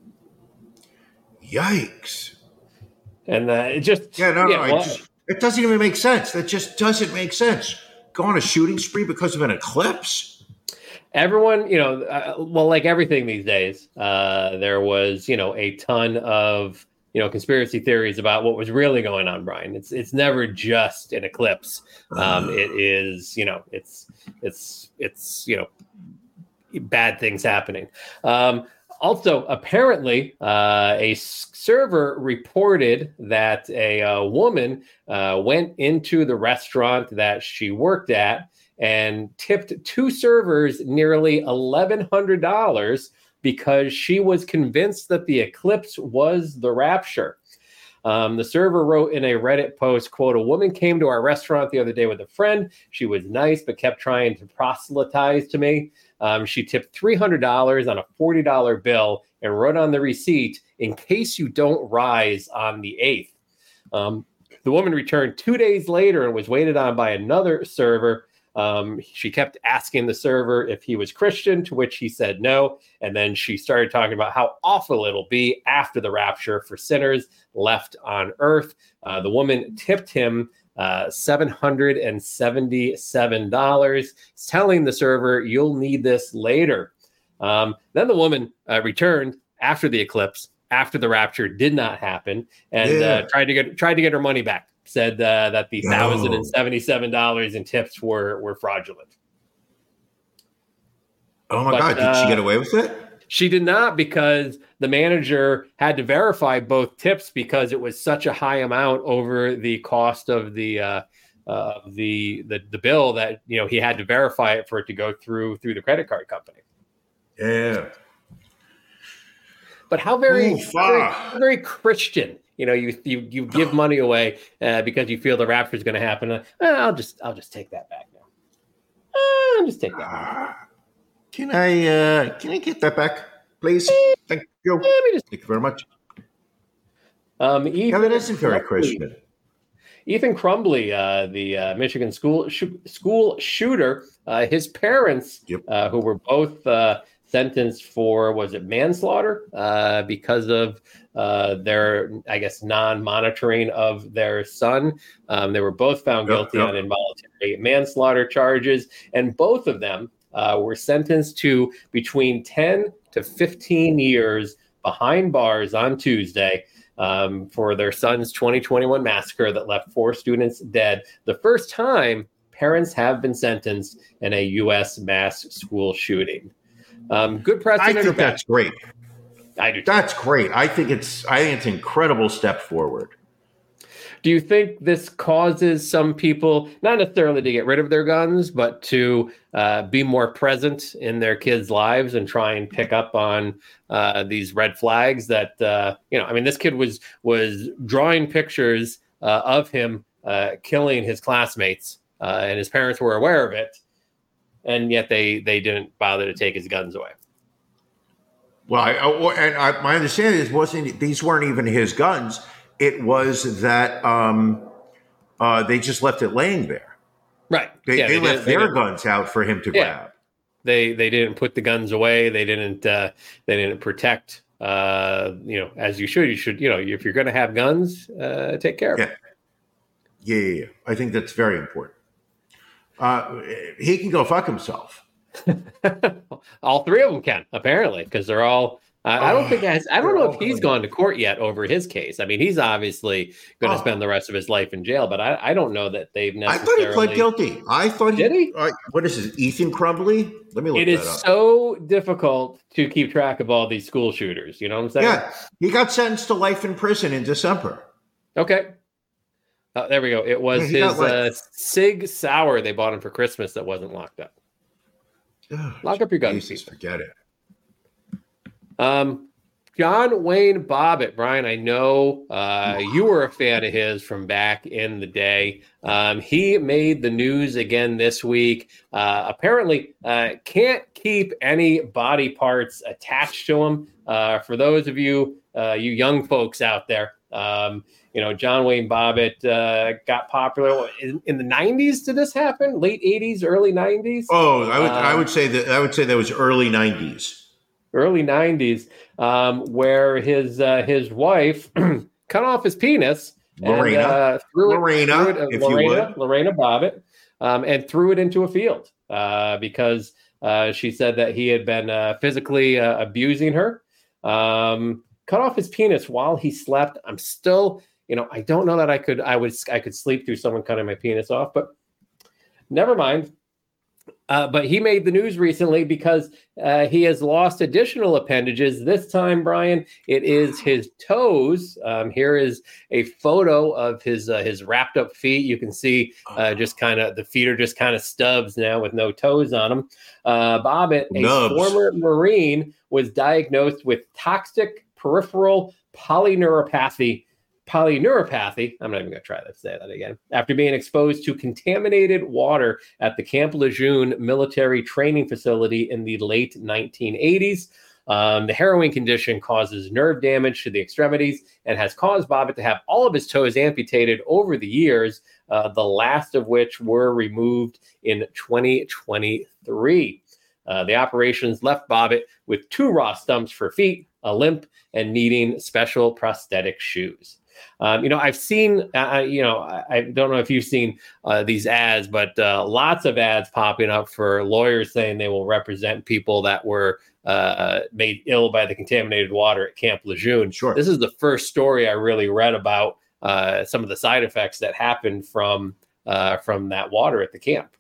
Yikes. And uh, it just... Yeah, no, yeah, no. well, It, just, it doesn't even make sense. That just doesn't make sense. Go on a shooting spree because of an eclipse? Everyone, you know, uh, well, like everything these days, uh, there was, you know, a ton of, you know, conspiracy theories about what was really going on, Brian. It's it's never just an eclipse. Um, it is, you know, it's it's it's, you know, bad things happening. Um, also, apparently, uh, a server reported that a uh, woman uh, went into the restaurant that she worked at and tipped two servers nearly eleven hundred dollars because she was convinced that the eclipse was the rapture. Um, the server wrote in a Reddit post, quote, "A woman came to our restaurant the other day with a friend. She was nice, but kept trying to proselytize to me. Um, she tipped three hundred dollars on a forty dollar bill and wrote on the receipt, in case you don't rise on the eighth. Um, the woman returned two days later and was waited on by another server. Um, she kept asking the server if he was Christian, to which he said no. And then she started talking about how awful it'll be after the rapture for sinners left on earth. Uh, the woman tipped him uh, seven hundred seventy-seven dollars, telling the server, "You'll need this later." Um, then the woman uh, returned after the eclipse, after the rapture did not happen, and Yeah. uh, tried to get tried to get her money back. Said uh, that the No. one thousand seventy-seven dollars in tips were were fraudulent. Oh, my But, God. Did uh, she get away with it? She did not, because the manager had to verify both tips because it was such a high amount over the cost of the uh, uh, the, the the bill that, you know, he had to verify it for it to go through through the credit card company. Yeah. But how very Oof, very, ah. very Christian. You know, you you you give money away uh, because you feel the rapture is going to happen. Uh, I'll just I'll just take that back now. Uh, I'll just take that. Back. Can I uh, can I get that back, please? Thank you. Let me just. Thank you very much. Um, Ethan Yeah, that isn't very Crumbly- Christian. Ethan Crumbly, uh, the uh, Michigan school sh- school shooter, uh, his parents, Yep. uh, who were both uh, sentenced for, was it manslaughter, uh, because of uh, their, I guess, non-monitoring of their son. Um, they were both found Yep, guilty yep. on involuntary manslaughter charges, and both of them uh, were sentenced to between ten to fifteen years behind bars on Tuesday um, for their son's twenty twenty-one massacre that left four students dead. The first time parents have been sentenced in a U S mass school shooting. Um, good I precedent or think bad? that's great. I do. That's great. I think it's I think it's an incredible step forward. Do you think this causes some people, not necessarily to get rid of their guns, but to uh, be more present in their kids' lives and try and pick up on uh, these red flags that, uh, you know, I mean, this kid was was drawing pictures uh, of him uh, killing his classmates, uh, and his parents were aware of it, and yet they they didn't bother to take his guns away. Well, I, I- and I, my understanding is wasn't these weren't even his guns. It was that um, uh, they just left it laying there. Right. They, yeah, they, they left did, their they guns out for him to Yeah. grab. They they didn't put the guns away. They didn't uh, they didn't protect. Uh, you know, as you should. You should. You know, if you're going to have guns, uh, take care of Yeah. it. Yeah, yeah, yeah. I think that's very important. Uh, he can go fuck himself. All three of them can, apparently, because they're all. Uh, I don't think has. I don't know if he's gone to court yet over his case. I mean, he's obviously going to Oh. spend the rest of his life in jail, but I, I don't know that they've I necessarily. thought he pled guilty. I thought Did he? Uh, what is this? Ethan Crumbly? Let me look It that is up. so difficult to keep track of all these school shooters. You know what I'm saying? Yeah, he got sentenced to life in prison in December. Okay. Uh, there we go. It was Yeah, he his got uh, life. Sig Sauer they bought him for Christmas that wasn't locked up. Ugh, Lock up your guns, Jesus, people. forget it. Um, John Wayne Bobbitt, Brian, I know uh, you were a fan of his from back in the day. Um, he made the news again this week. Uh, apparently, uh, can't keep any body parts attached to him. Uh, for those of you, uh, you young folks out there, um, you know, John Wayne Bobbitt uh, got popular in, in the nineties. Did this happen? Late eighties, early nineties? Oh, I would I Um, would say that I would say that was early nineties. Early nineties, um, where his uh, his wife cut off his penis, Lorena. and, uh, threw it, Lorena, threw it, uh, if you Lorena, would. Lorena Bobbitt, um, and threw it into a field uh, because uh, she said that he had been uh, physically uh, abusing her. Um, cut off his penis while he slept. I'm still, you know, I don't know that I could, I would, I could sleep through someone cutting my penis off, but never mind. Uh, but he made the news recently because uh, he has lost additional appendages. This time, Brian, it is his toes. Um, here is a photo of his uh, his wrapped up feet. You can see uh, just kind of the feet are just kind of stubs now with no toes on them. Uh, Bobbitt, a Nubs. former Marine, was diagnosed with toxic peripheral polyneuropathy. Polyneuropathy. I'm not even going to try to say that again. After being exposed to contaminated water at the Camp Lejeune military training facility in the late nineteen eighties. Um, the harrowing condition causes nerve damage to the extremities and has caused Bobbitt to have all of his toes amputated over the years, uh, the last of which were removed in twenty twenty-three. Uh, the operations left Bobbitt with two raw stumps for feet, a limp, and needing special prosthetic shoes. Um, you know, I've seen, uh, you know, I, I don't know if you've seen uh, these ads, but uh, lots of ads popping up for lawyers saying they will represent people that were uh, made ill by the contaminated water at Camp Lejeune. Sure. This is the first story I really read about uh, some of the side effects that happened from uh, from that water at the camp.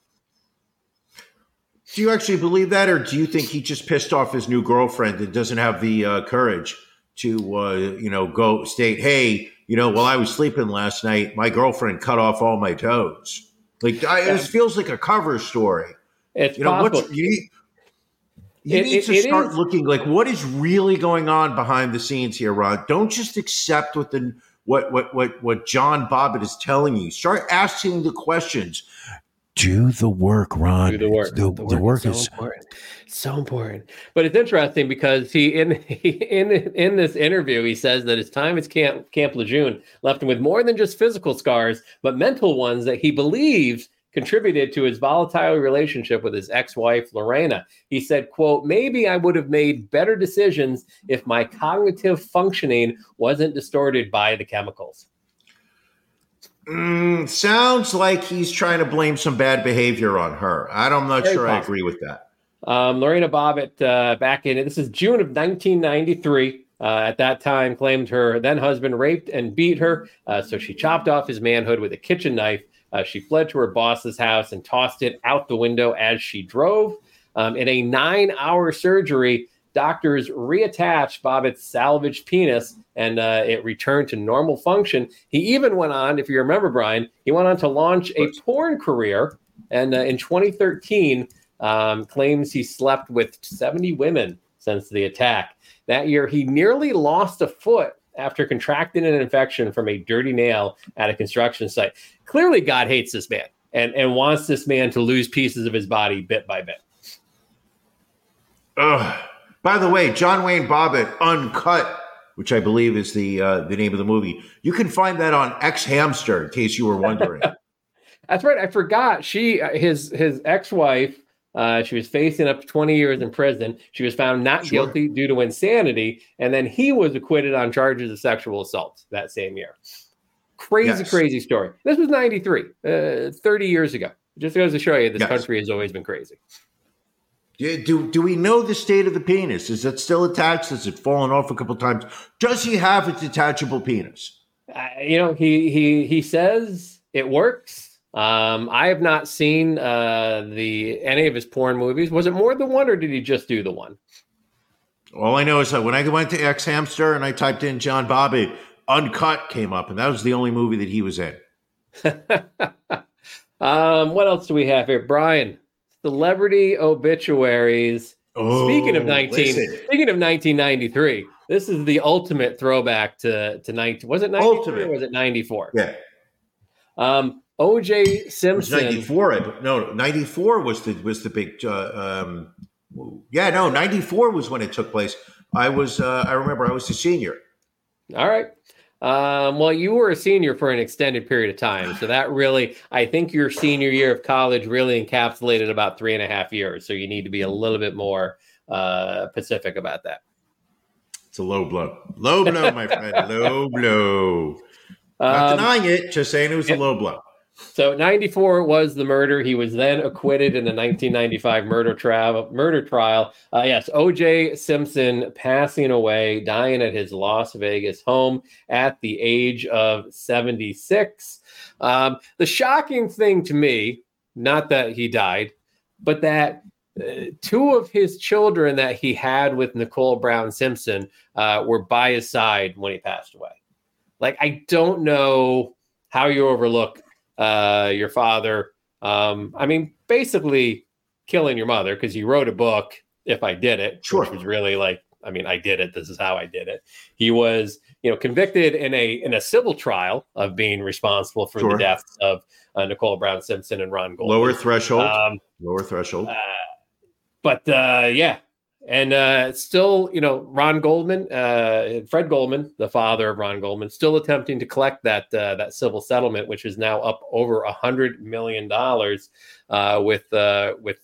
Do you actually believe that, or do you think he just pissed off his new girlfriend and doesn't have the uh, courage to, uh, you know, go state, hey, you know, while I was sleeping last night, my girlfriend cut off all my toes. Like, I, Yeah. this feels like a cover story. It's You know, possible. what's you need, you It- need it- to it start is- looking like what is really going on behind the scenes here, Ron. Don't just accept what the what what what what John Bobbitt is telling you. Start asking the questions. Do the work, Ron. Do the work. The, The the work so is important. So important. But it's interesting because he in he, in in this interview he says that his time at Camp Camp Lejeune left him with more than just physical scars, but mental ones that he believes contributed to his volatile relationship with his ex-wife Lorena. He said, quote, maybe I would have made better decisions if my cognitive functioning wasn't distorted by the chemicals. Mm, sounds like he's trying to blame some bad behavior on her. I'm not Very sure I possible. agree with that. Um, Lorena Bobbitt, uh, back in, this is June of nineteen ninety-three, uh, at that time claimed her then husband raped and beat her. Uh, so she chopped off his manhood with a kitchen knife. Uh, she fled to her boss's house and tossed it out the window as she drove. Um, in a nine hour surgery, doctors reattached Bobbitt's salvaged penis and uh, it returned to normal function. He even went on, if you remember, Brian, he went on to launch a porn career. And uh, in twenty thirteen, um, claims he slept with seventy women since the attack. That year, he nearly lost a foot after contracting an infection from a dirty nail at a construction site. Clearly, God hates this man and, and wants this man to lose pieces of his body bit by bit. Ugh. By the way, John Wayne Bobbitt uncut which I believe is the uh, the name of the movie. You can find that on X Hamster, in case you were wondering. That's right. I forgot. She, his his ex-wife, uh, she was facing up to twenty years in prison. She was found not Sure. guilty due to insanity, and then he was acquitted on charges of sexual assault that same year. Crazy, Yes. crazy story. This was ninety-three, uh, thirty years ago. Just goes to show you this Yes. country has always been crazy. Yeah, Do do we know the state of the penis? Is it still attached? Has it fallen off a couple times? Does he have a detachable penis? Uh, you know, he he he says it works. Um, I have not seen uh, the any of his porn movies. Was it more than one, or did he just do the one? All I know is that when I went to X Hamster and I typed in John Bobby, Uncut came up, and that was the only movie that he was in. um, what else do we have here, Brian? Celebrity obituaries. Oh, speaking of nineteen, listen. speaking of nineteen ninety-three, this is the ultimate throwback to to nineteen. Was it ninety-three Ultimate. or was it ninety-four? Yeah. Um, O J It was Simpson. ninety-four. I- No, ninety-four was the was the big. Uh, um, yeah, no, ninety-four was when it took place. I was. Uh, I remember. I was a senior. All right. Um, well, you were a senior for an extended period of time, so that really, I think your senior year of college really encapsulated about three and a half years. So you need to be a little bit more uh, specific about that. It's a low blow. Low blow, my friend. Low blow. Not Um, denying it. Just saying it was yeah. a low blow. So ninety-four was the murder. He was then acquitted in the nineteen ninety-five murder trial. Murder trial. Uh, yes, O J Simpson passing away, dying at his Las Vegas home at the age of seventy-six. Um, the shocking thing to me, not that he died, but that uh, two of his children that he had with Nicole Brown Simpson uh, were by his side when he passed away. Like, I don't know how you overlook uh your father. um I mean, basically killing your mother because you wrote a book, If I Did It, Sure. which was really like, I mean, I did it, this is how I did it. He was, you know, convicted in a in a civil trial of being responsible for Sure. the deaths of uh, Nicole Brown Simpson and Ron Goldman. Lower threshold. um Lower threshold. uh, but uh yeah and uh still, you know, Ron Goldman, uh Fred Goldman, the father of Ron Goldman, still attempting to collect that uh, that civil settlement, which is now up over a hundred million dollars uh with uh with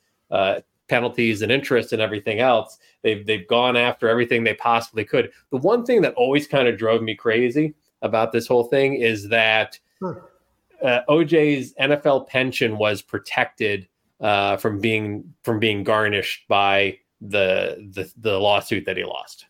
uh penalties and interest and everything else. They've they've gone after everything they possibly could. The one thing that always kind of drove me crazy about this whole thing is that Sure. uh, O J's N F L pension was protected uh, from being from being garnished by the, the the lawsuit that he lost.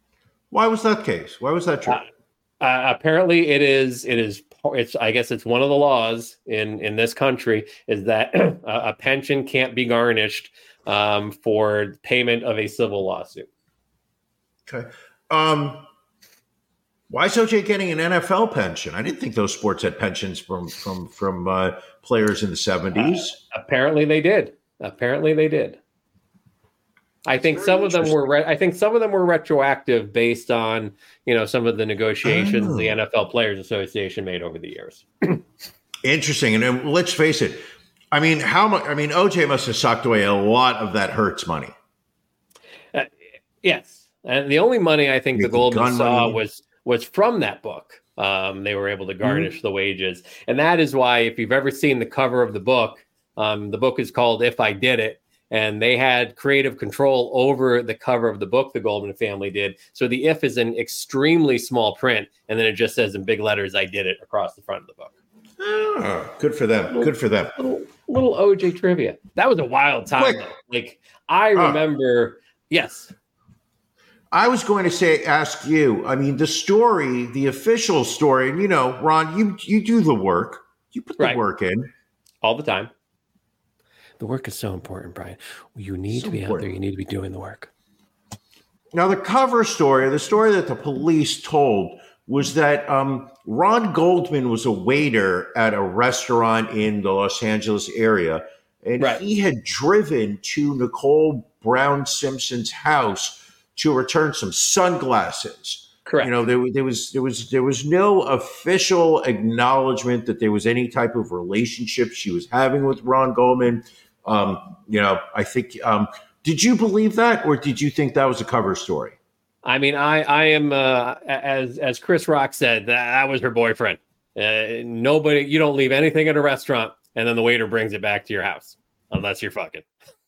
Why was that the case? Why was that true? Uh, uh, apparently, it is it is it's I guess it's one of the laws in in this country is that a, a pension can't be garnished um, for payment of a civil lawsuit. Okay. Um, why is O J getting an N F L pension? I didn't think those sports had pensions from from from uh, players in the seventies. Uh, apparently, they did. Apparently, they did. I think very some of them were. interesting. Re- I think some of them were retroactive based on, you know, some of the negotiations Oh. the N F L Players Association made over the years. Interesting. And uh, let's face it. I mean, how much? I mean, O J must have sucked away a lot of that Hertz money. Uh, yes, and the only money I think the Making Goldman gun saw money. was was from that book. Um, they were able to garnish Mm-hmm. the wages, and that is why, if you've ever seen the cover of the book, um, the book is called "If I Did It." And they had creative control over the cover of the book the Goldman family did. So the if is in extremely small print, and then it just says in big letters, "I did it," across the front of the book. Oh, good for them. Good for them. Little, little O J trivia. That was a wild time. Quick. Though. Like, I Uh. remember, yes. I was going to say, ask you. I mean, the story, the official story, and you know, Ron, you you do the work. You put the Right. work in. All the time. The work is so important, Brian. You need So to be out important. there. You need to be doing the work. Now, the cover story, the story that the police told, was that um, Ron Goldman was a waiter at a restaurant in the Los Angeles area, and Right. he had driven to Nicole Brown Simpson's house to return some sunglasses. Correct. You know, there, there was there was there was no official acknowledgement that there was any type of relationship she was having with Ron Goldman. Um, you know, I think. Um, did you believe that, or did you think that was a cover story? I mean, I I am uh, as as Chris Rock said, that, that was her boyfriend. Uh, nobody, you don't leave anything at a restaurant and then the waiter brings it back to your house unless you're fucking.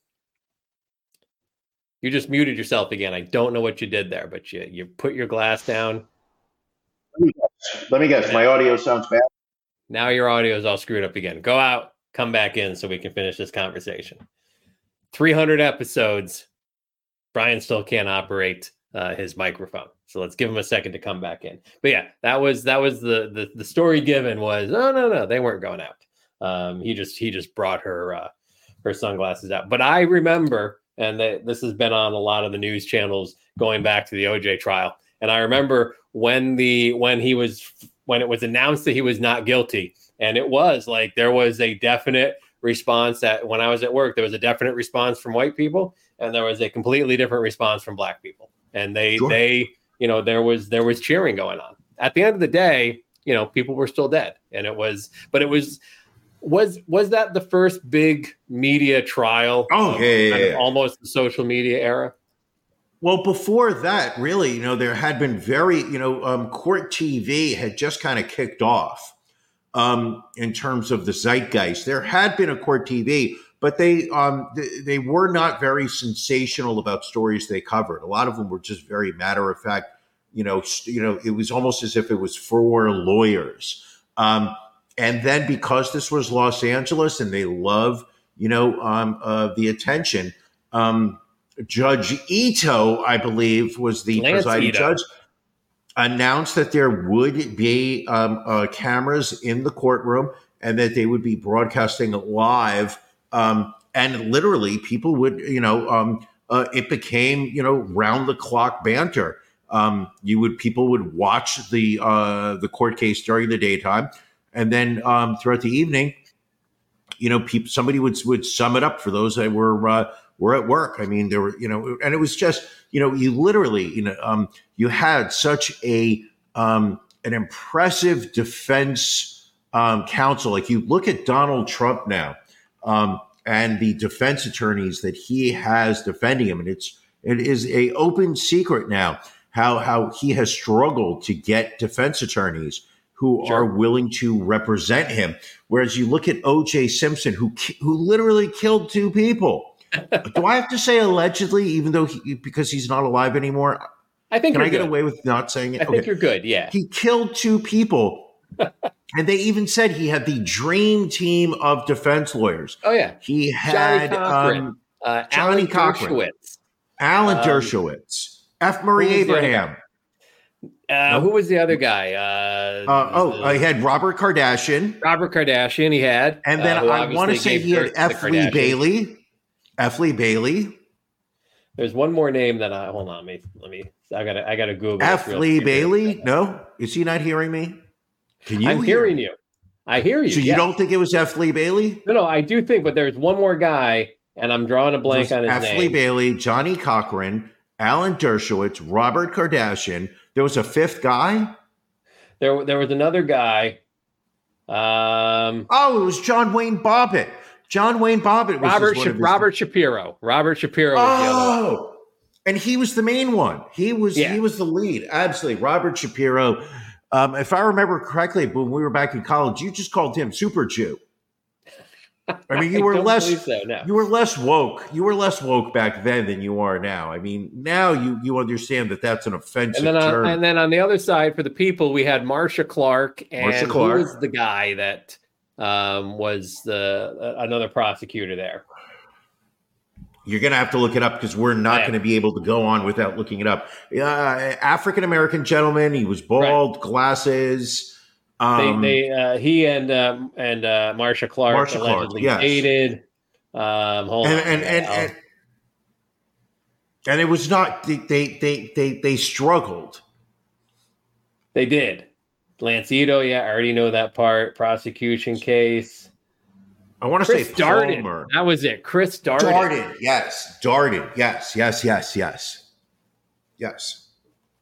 You just muted yourself again. I don't know what you did there, but you you put your glass down. Let me guess. Let me guess. My audio sounds bad. Now your audio is all screwed up again. Go out, come back in so we can finish this conversation. three hundred episodes. Brian still can't operate uh, his microphone. So let's give him a second to come back in. But yeah, that was that was the the, the story given was, oh, no, no, they weren't going out. Um, he just he just brought her uh, her sunglasses out. But I remember, and they, this has been on a lot of the news channels going back to the O J trial. And I remember when the when he was when it was announced that he was not guilty, and it was like there was a definite response that when I was at work, there was a definite response from white people, and there was a completely different response from black people. And they sure. they you know there was there was cheering going on. At the end of the day, you know, people were still dead, and it was but it was. Was was that the first big media trial? Oh, of, yeah, yeah, kind of yeah. almost the social media era. Well, before that, really, you know, there had been very, you know, um, court T V had just kind of kicked off um, in terms of the zeitgeist. There had been a court T V, but they um, th- they were not very sensational about stories they covered. A lot of them were just very matter of fact. You know, st- you know, it was almost as if it was for lawyers. Um, And then because this was Los Angeles and they love, you know, um, uh, the attention, um, Judge Ito, I believe, was the Lance presiding Ito. judge, announced that there would be um, uh, cameras in the courtroom and that they would be broadcasting live. Um, and literally people would, you know, um, uh, it became, you know, round the clock banter. Um, you would people would watch the uh, the court case during the daytime. And then um, throughout the evening, you know, people, somebody would would sum it up for those that were uh, were at work. I mean, there were, you know, and it was just, you know, you literally, you know, um, you had such a um, an impressive defense um, counsel. Like you look at Donald Trump now um, and the defense attorneys that he has defending him, and it's it is a open secret now how how he has struggled to get defense attorneys who Sure. are willing to represent him. Whereas you look at O J Simpson, who who literally killed two people. Do I have to say allegedly, even though he, because he's not alive anymore? I think Can you're I get good. away with not saying it? I think you're good. Yeah. He killed two people. And they even said he had the dream team of defense lawyers. Oh yeah. He had Johnny Cochran, um, uh, Johnny Alan Cochran. Dershowitz. Alan Um, Dershowitz, F. Murray who was the other Abraham. Uh, No. Who was the other guy? Uh, Uh, oh, I had Robert Kardashian. Robert Kardashian. He had, And then uh, who I want to obviously say gave he had birth to the F. Lee Kardashians. Bailey. F. Lee Bailey. There's one more name that I hold on. Let me. Let me I gotta. I gotta Google. F. this real Lee quick. Bailey? No? Is he not hearing me? Can you I'm hear hearing me? you. I hear you. So you yeah. don't think it was F. Lee Bailey? No, no, I do think, but there's one more guy, and I'm drawing a blank on his F. name. Lee Bailey, Johnny Cochran, Alan Dershowitz, Robert Kardashian. There was a fifth guy? There, there was another guy. Um, Oh, it was John Wayne Bobbitt. John Wayne Bobbitt was Robert just one Sha- of his- Robert Shapiro. Robert Shapiro was the other one. Oh, and he was the main one. He was Yeah. he was the lead. Absolutely, Robert Shapiro. Um, if I remember correctly, when we were back in college, you just called him Super Jew. I mean, you I were don't less believe so, no. you were less woke. You were less woke back then than you are now. I mean, now you you understand that that's an offensive And then, on, term. and then on the other side for the people, we had Marsha Clark, and Marsha Clark. who was the guy that um, was the uh, another prosecutor there? You're going to have to look it up because we're not Yeah. going to be able to go on without looking it up. Uh, African American gentleman. He was bald, glasses. Um, they, they, uh, he and um, and uh, Marsha Clark Marsha Clark, allegedly yes. dated. Um, hold and on, and and, I'll- and and it was not they they they they, they struggled. they did. Lance Ito, yeah, I already know that part. Prosecution case. I want to Chris say Darden. Palmer. That was it. Chris Darden. Darden, yes, Darden, yes, yes, yes, yes, yes.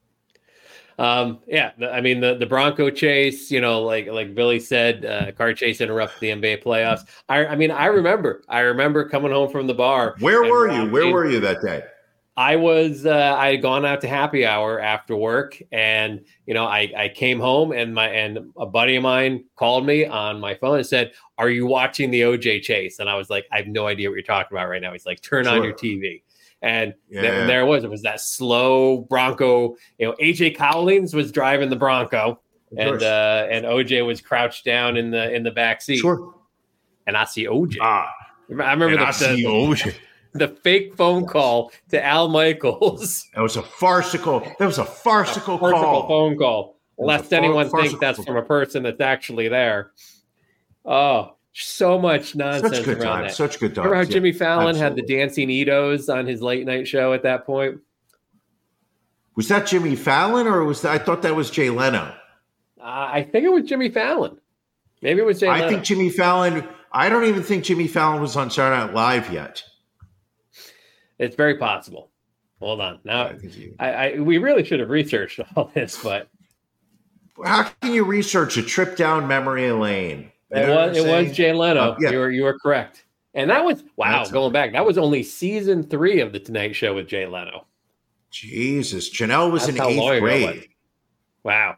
Um, yeah, the, I mean the the Bronco chase, you know, like like Billy said, uh, car chase interrupted the N B A playoffs. I, I mean, I remember, I remember coming home from the bar. Where and were you? Where watching- were you that day? I was uh, I had gone out to happy hour after work, and you know I, I came home and my and a buddy of mine called me on my phone and said, "Are you watching the O J chase?" And I was like, "I have no idea what you're talking about right now." He's like, "Turn sure. on your T V." And, yeah. th- and there it was. It was that slow Bronco. You know, A J Cowlings was driving the Bronco, and uh, and O J was crouched down in the in the back seat. Sure. And I see O J. Ah, I remember and the, I see the, O J. the fake phone call to Al Michaels. That was a farcical. That was a farcical, a farcical call. phone call. Lest far, anyone think that's call. from a person that's actually there. Oh, so much nonsense Such good around times. that. Such good times. Remember how yeah, Jimmy Fallon absolutely. had the Dancing Edos on his late night show at that point? Was that Jimmy Fallon or was that? I thought that was Jay Leno. Uh, I think it was Jimmy Fallon. Maybe it was Jay I Leno. think Jimmy Fallon. I don't even think Jimmy Fallon was on Saturday Night Live yet. It's very possible. Hold on. Now, I think you, I, I we really should have researched all this, but how can you research a trip down memory lane? You it was it was Jay Leno. Uh, yeah. You were you were correct, and that was wow. That's going back, that was only season three of the Tonight Show with Jay Leno. Jesus, Janelle was That's in how long eighth ago it was. grade. Wow.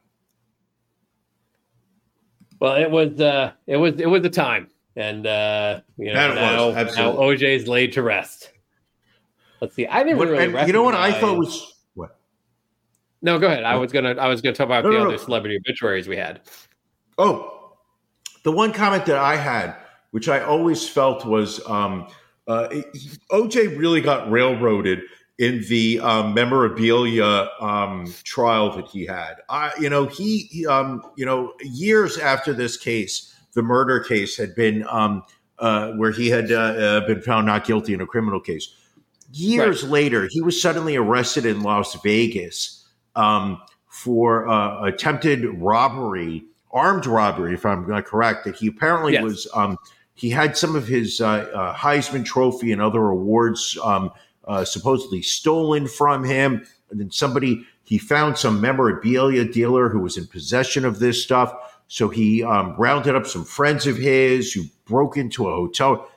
Well, it was uh, it was it was a time, and uh, you know That now, was, now absolutely. O J's laid to rest. Let's see. I didn't What, really. and you know what I recognize- thought was what? No, go ahead. I was gonna I was gonna talk about No, the no, other no. celebrity obituaries we had. Oh, the one comment that I had, which I always felt was um, uh, O J really got railroaded in the um, memorabilia um, trial that he had. I, you know, he, he um, you know, years after this case, the murder case had been um, uh, where he had uh, uh, been found not guilty in a criminal case. Years right. later, he was suddenly arrested in Las Vegas um, for uh, attempted robbery, armed robbery, if I'm not correct. That he apparently yes. was, um, he had some of his uh, uh, Heisman Trophy and other awards um, uh, supposedly stolen from him. And then somebody, he found some memorabilia dealer who was in possession of this stuff. So he um, rounded up some friends of his who broke into a hotel.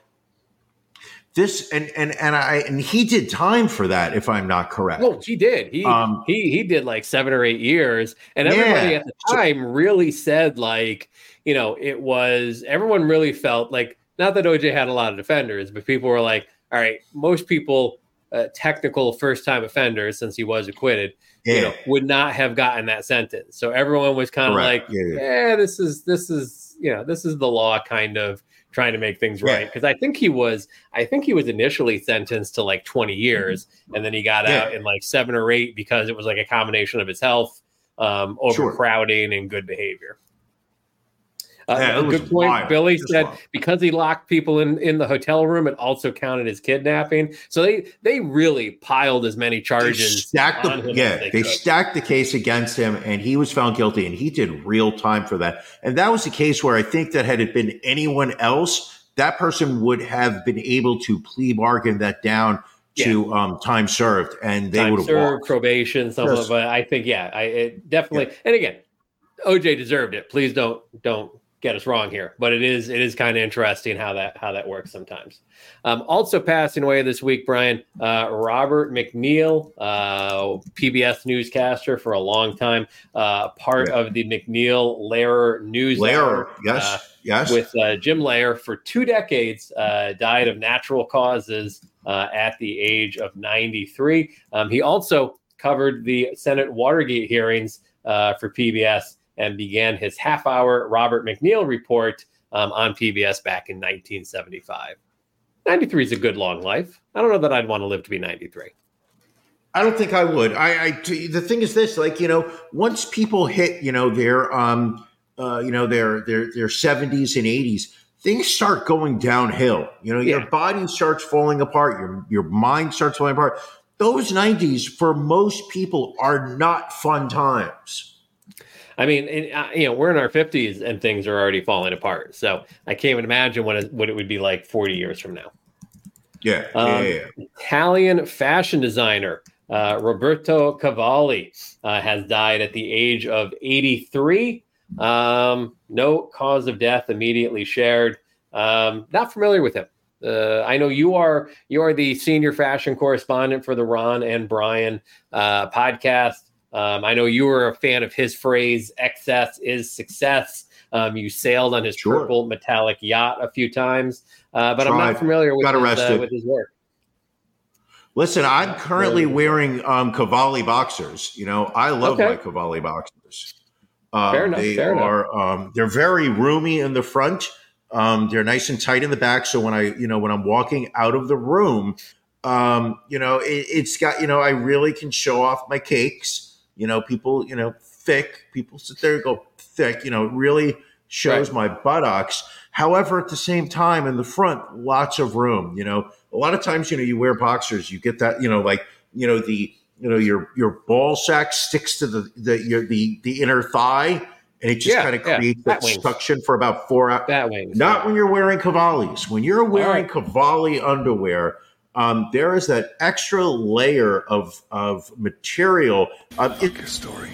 This and and and I and he did time for that, if I'm not correct. Well, he did. He um, he he did like seven or eight years, and everybody yeah. at the time so, really said like, you know, it was everyone really felt like not that O J had a lot of defenders, but people were like, all right, most people, uh, technical first time offenders, since he was acquitted, yeah. you know, would not have gotten that sentence. So everyone was kind of like, yeah, yeah. eh, this is this is you know this is the law kind of. Trying to make things right, because I think he was, I think he was initially sentenced to like twenty years, and then he got yeah. out in like seven or eight because it was like a combination of his health, um, overcrowding, sure. and good behavior. Uh, yeah, a good point. Wild. Billy Just said wild. because he locked people in, in the hotel room, it also counted as kidnapping. So they they really piled as many charges. They stacked on the, him yeah, as they, they could. stacked the case against him, and he was found guilty, and he did real time for that. And that was a case where I think that had it been anyone else, that person would have been able to plea bargain that down to yeah. um, time served, and they time would have served, walked. probation, something. Yes. But I think, yeah, I it definitely. Yeah. And again, O J deserved it. Please don't don't. get us wrong here, but it is it is kind of interesting how that how that works sometimes. Um, also passing away this week, Brian, uh, Robert McNeil, uh, P B S newscaster for a long time, uh, part yeah. of the McNeil Lehrer News Lehrer, Hour, yes, uh, yes, with uh, Jim Lehrer for two decades. Uh, died of natural causes uh, at the age of ninety-three. Um, he also covered the Senate Watergate hearings uh, for P B S. And began his half-hour Robert McNeil report um, on P B S back in nineteen seventy-five. ninety-three is a good long life. I don't know that I'd want to live to be ninety-three. I don't think I would. I, I the thing is this, like, you know, once people hit, you know, their, um, uh, you know, their their their seventies and eighties, things start going downhill. You know, yeah. your body starts falling apart. Your your mind starts falling apart. Those nineties, for most people, are not fun times. I mean, it, uh, you know, we're in our fifties and things are already falling apart. So I can't even imagine what it, what it would be like forty years from now. Yeah. Um, yeah, yeah. Italian fashion designer uh, Roberto Cavalli uh, has died at the age of eighty-three. Um, no cause of death immediately shared. Um, not familiar with him. Uh, I know you are you are the senior fashion correspondent for the Ron and Brian uh, podcast. Um, I know you were a fan of his phrase, excess is success. Um, you sailed on his Sure. purple metallic yacht a few times, uh, but I'm Tried. not familiar with Got his, uh, arrested. with his work. Listen, I'm currently Really? wearing um, Cavalli boxers. You know, I love Okay. my Cavalli boxers. Um, Fair enough, They fair enough. are. Um, they're very roomy in the front. Um, they're nice and tight in the back. So when I, you know, when I'm walking out of the room, um, you know, it, it's got, you know, I really can show off my cakes. You know, people, you know, thick. People sit there and go thick. You know, it really shows Right. my buttocks. However, at the same time, in the front, lots of room. You know, a lot of times, you know, you wear boxers, you get that, you know, like, you know, the, you know, your your ball sack sticks to the the your, the the inner thigh, and it just Yeah, kind of yeah. creates Bat that wings. suction for about four hours. Bat wings. Not yeah. when you're wearing Cavallis. When you're wearing right. Cavalli underwear, um, there is that extra layer of of material. Um, it, Story.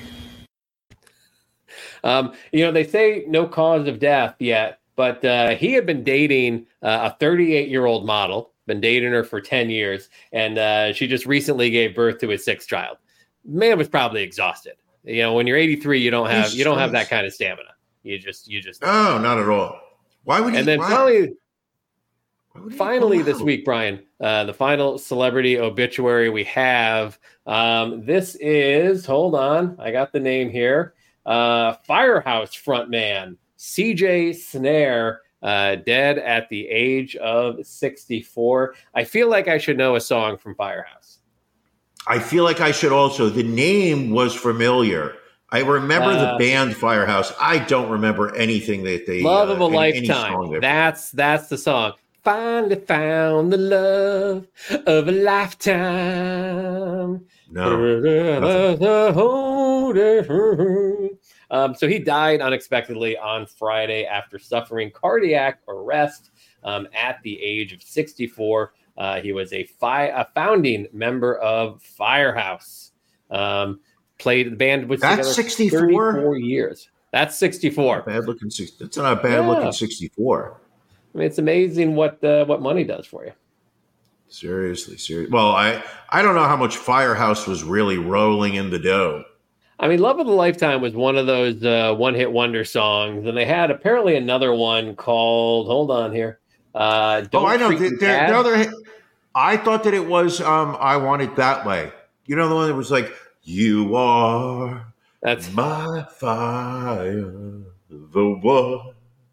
Um, you know, they say no cause of death yet, but uh, he had been dating uh, a thirty-eight-year-old model, been dating her for ten years, and uh, she just recently gave birth to his sixth child. Man was probably exhausted. You know, when you're eighty-three, you don't have Jesus you don't have that Christ. kind of stamina. You just you just no, not at all. Why would he? and then why, finally. why would he Finally, go this out? week, Brian, uh, the final celebrity obituary we have. Um, this is, hold on, I got the name here. Uh, Firehouse frontman C J Snare, uh, dead at the age of sixty-four. I feel like I should know a song from Firehouse. I feel like I should also. The name was familiar. I remember Uh, the band Firehouse. I don't remember anything that they. Love uh, of a any- any song Lifetime. they- That's that's the song. Finally found the love of a lifetime. No. Um, so he died unexpectedly on Friday after suffering cardiac arrest um, at the age of sixty-four. Uh, he was a, fi- a founding member of Firehouse. Um, played the band was That's together sixty-four? thirty-four years. That's sixty-four. Bad looking six. That's not a bad Yeah. looking sixty-four. I mean, it's amazing what uh, what money does for you. Seriously, seriously. Well, I I don't know how much Firehouse was really rolling in the dough. I mean, Love of a Lifetime was one of those uh, one-hit wonder songs, and they had apparently another one called, hold on here. Uh, Don't oh, I know. Treat The, Me the, Bad. the other, I thought that it was um, I Want It That Way. You know, the one that was like, you are That's my fire, the one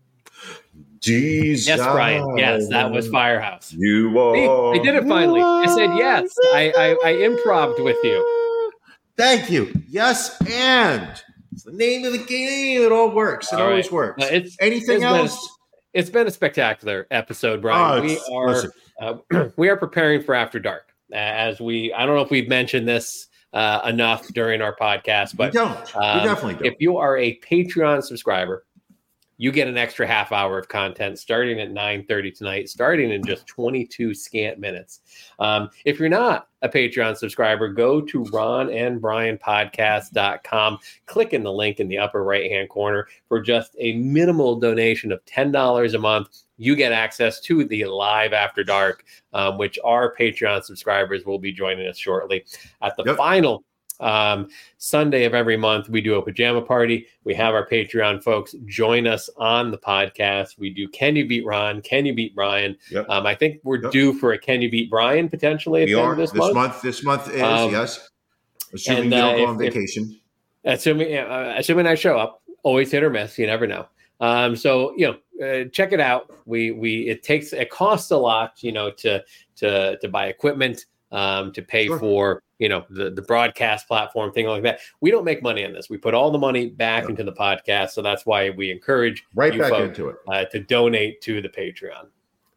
desire. yes, Brian. Yes, that was Firehouse. You are. See, I did it finally. I said yes. I, I, I improv'd with you. Thank you. Yes, and it's the name of the game. It all works. It All always right. works. Uh, it's- Anything it's been- else? It's been a spectacular episode, Brian. Oh, we it's- are listen. uh, we are preparing for After Dark. Uh, as we, I don't know if we've mentioned this uh, enough during our podcast, We but don't. We um, definitely don't. if you are a Patreon subscriber, you get an extra half hour of content starting at nine thirty tonight, starting in just twenty-two scant minutes. Um, if you're not a Patreon subscriber, go to ron and brian podcast dot com. Click in the link in the upper right-hand corner. For just a minimal donation of ten dollars a month, you get access to the Live After Dark, um, which our Patreon subscribers will be joining us shortly. At the Yep. final um, Sunday of every month, we do a pajama party. We have our Patreon folks join us on the podcast. We do Can You Beat Ron? Can You Beat Brian? Yep. Um, I think we're Yep. due for a Can You Beat Brian potentially at we the end are of this, this, month. month. This month is Um, yes. Assuming and, you don't uh, go if- on if- vacation. Assuming, uh, assuming I show up, always hit or miss. You never know. Um, so you know, uh, check it out. We we it takes it costs a lot, you know, to to to buy equipment, um, to pay Sure. for you know the the broadcast platform, thing like that. We don't make money on this. We put all the money back No. into the podcast, so that's why we encourage Right you back folks, into it. uh, to donate to the Patreon.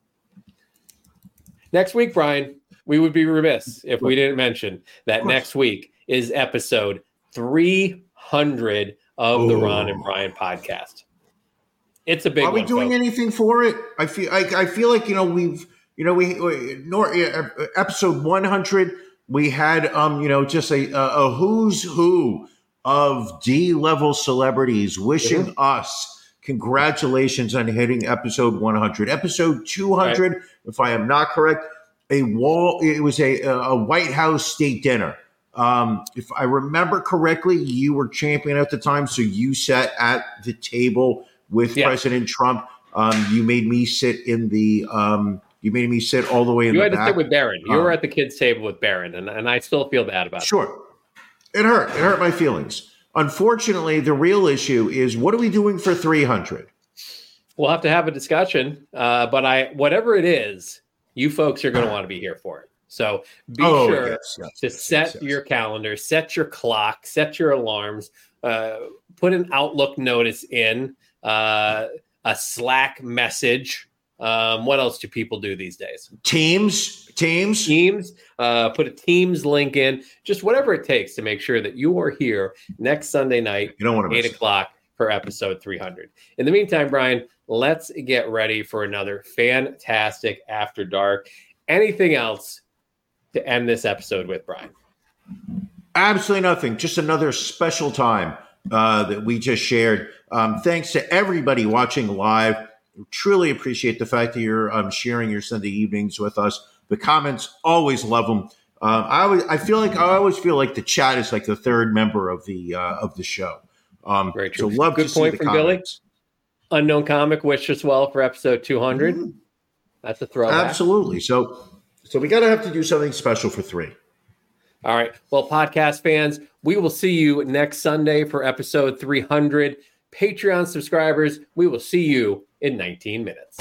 Next week, Brian, we would be remiss if we didn't mention that course. next week is episode three hundred of the Ooh. Ron and Brian podcast. It's a big Are we one, doing folks. anything for it? I feel I, I feel like you know we've you know we, we nor, uh, episode one hundred we had um you know just a a, a who's who of D level celebrities wishing Mm-hmm. us congratulations on hitting episode one hundred. Episode two hundred, right. If I am not correct, a wall. It was a a White House state dinner. Um, if I remember correctly, you were champion at the time, so you sat at the table with yeah. President Trump. Um, you made me sit in the. Um, you made me sit all the way in you the back. You had to back. sit with Barron. You um, were at the kids' table with Barron, and, and I still feel bad about sure. it. Sure, it hurt. It hurt my feelings. Unfortunately, the real issue is what are we doing for three hundred? We'll have to have a discussion, uh, but I whatever it is, you folks are going to want to be here for it. So be oh, sure yes, yes, to yes, set yes, yes. your calendar, set your clock, set your alarms, uh, put an Outlook notice in, uh, a Slack message. Um, what else do people do these days? Teams, teams, teams. Uh, put a Teams link in. Just whatever it takes to make sure that you are here next Sunday night, you don't want to eight o'clock for episode three hundred. In the meantime, Brian, let's get ready for another fantastic After Dark. Anything else to end this episode with, Brian? Absolutely nothing. Just another special time uh, that we just shared. Um, thanks to everybody watching live. Truly appreciate the fact that you're um, sharing your Sunday evenings with us. The comments, always love them. Um, I always, I feel like I always feel like the chat is like the third member of the uh, of the show. Um, Very true. So love Good to point see the from comments. Billy. Unknown Comic wished us well for episode two hundred. Mm-hmm. That's a throwback. Absolutely. So, so we got to have to do something special for three. All right. Well, podcast fans, we will see you next Sunday for episode three hundred. Patreon subscribers, we will see you in nineteen minutes.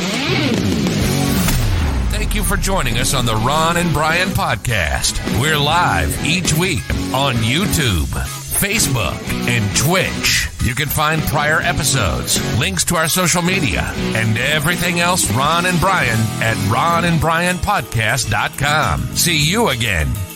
Thank you for joining us on the Ron and Brian podcast. We're live each week on YouTube, Facebook, and Twitch. You can find prior episodes, links to our social media, and everything else Ron and Brian at ron and brian podcast dot com. See you again